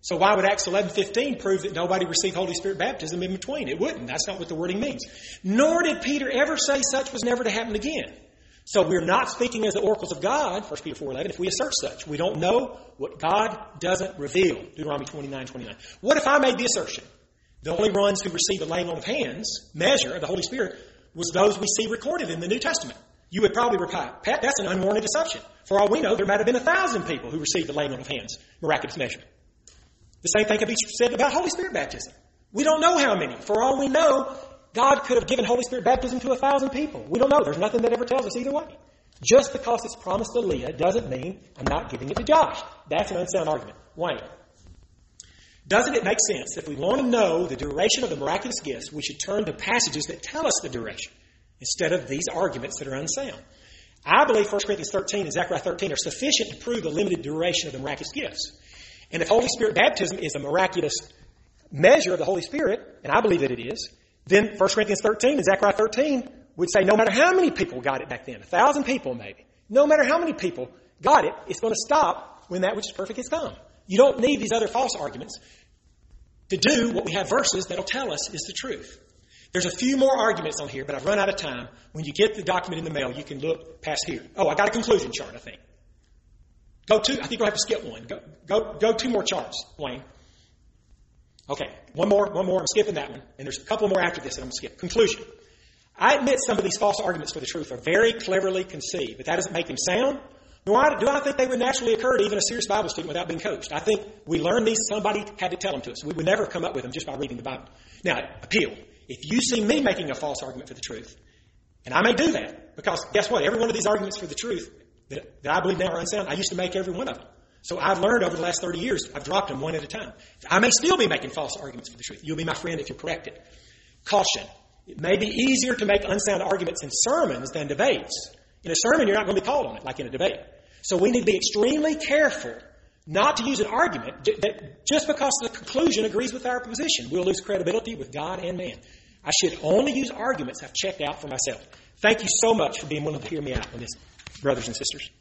So why would Acts eleven fifteen prove that nobody received Holy Spirit baptism in between? It wouldn't. That's not what the wording means. Nor did Peter ever say such was never to happen again. So we're not speaking as the oracles of God, First Peter four eleven, if we assert such. We don't know what God doesn't reveal, Deuteronomy twenty-nine twenty-nine. What if I made the assertion? The only ones who received the laying on of hands measure of the Holy Spirit was those we see recorded in the New Testament. You would probably reply, Pat, that's an unwarranted assumption. For all we know, there might have been a thousand people who received the laying on of hands, miraculous measure. The same thing could be said about Holy Spirit baptism. We don't know how many. For all we know, God could have given Holy Spirit baptism to a thousand people. We don't know. There's nothing that ever tells us either way. Just because it's promised to Leah doesn't mean I'm not giving it to Josh. That's an unsound argument. Wayne. Doesn't it make sense that if we want to know the duration of the miraculous gifts, we should turn to passages that tell us the duration instead of these arguments that are unsound? I believe First Corinthians thirteen and Zechariah thirteen are sufficient to prove the limited duration of the miraculous gifts. And if Holy Spirit baptism is a miraculous measure of the Holy Spirit, and I believe that it is, then First Corinthians thirteen and Zechariah thirteen would say no matter how many people got it back then, a thousand people maybe, no matter how many people got it, it's going to stop when that which is perfect has come. You don't need these other false arguments to do what we have verses that will tell us is the truth. There's a few more arguments on here, but I've run out of time. When you get the document in the mail, you can look past here. Oh, I got a conclusion chart, I think. Go two. I think we'll have to skip one. Go, go, go two more charts, Wayne. Okay, one more, one more. I'm skipping that one. And there's a couple more after this that I'm going to skip. Conclusion. I admit some of these false arguments for the truth are very cleverly conceived, but that doesn't make them sound. Nor do I think they would naturally occur to even a serious Bible student without being coached. I think we learned these, somebody had to tell them to us. We would never come up with them just by reading the Bible. Now, appeal. If you see me making a false argument for the truth, and I may do that, because guess what? Every one of these arguments for the truth that, that I believe now are unsound, I used to make every one of them. So I've learned over the last thirty years, I've dropped them one at a time. I may still be making false arguments for the truth. You'll be my friend if you correct it. Caution. It may be easier to make unsound arguments in sermons than debates. In a sermon, you're not going to be called on it like in a debate. So we need to be extremely careful not to use an argument that just because the conclusion agrees with our position, we'll lose credibility with God and man. I should only use arguments I've checked out for myself. Thank you so much for being willing to hear me out on this, brothers and sisters.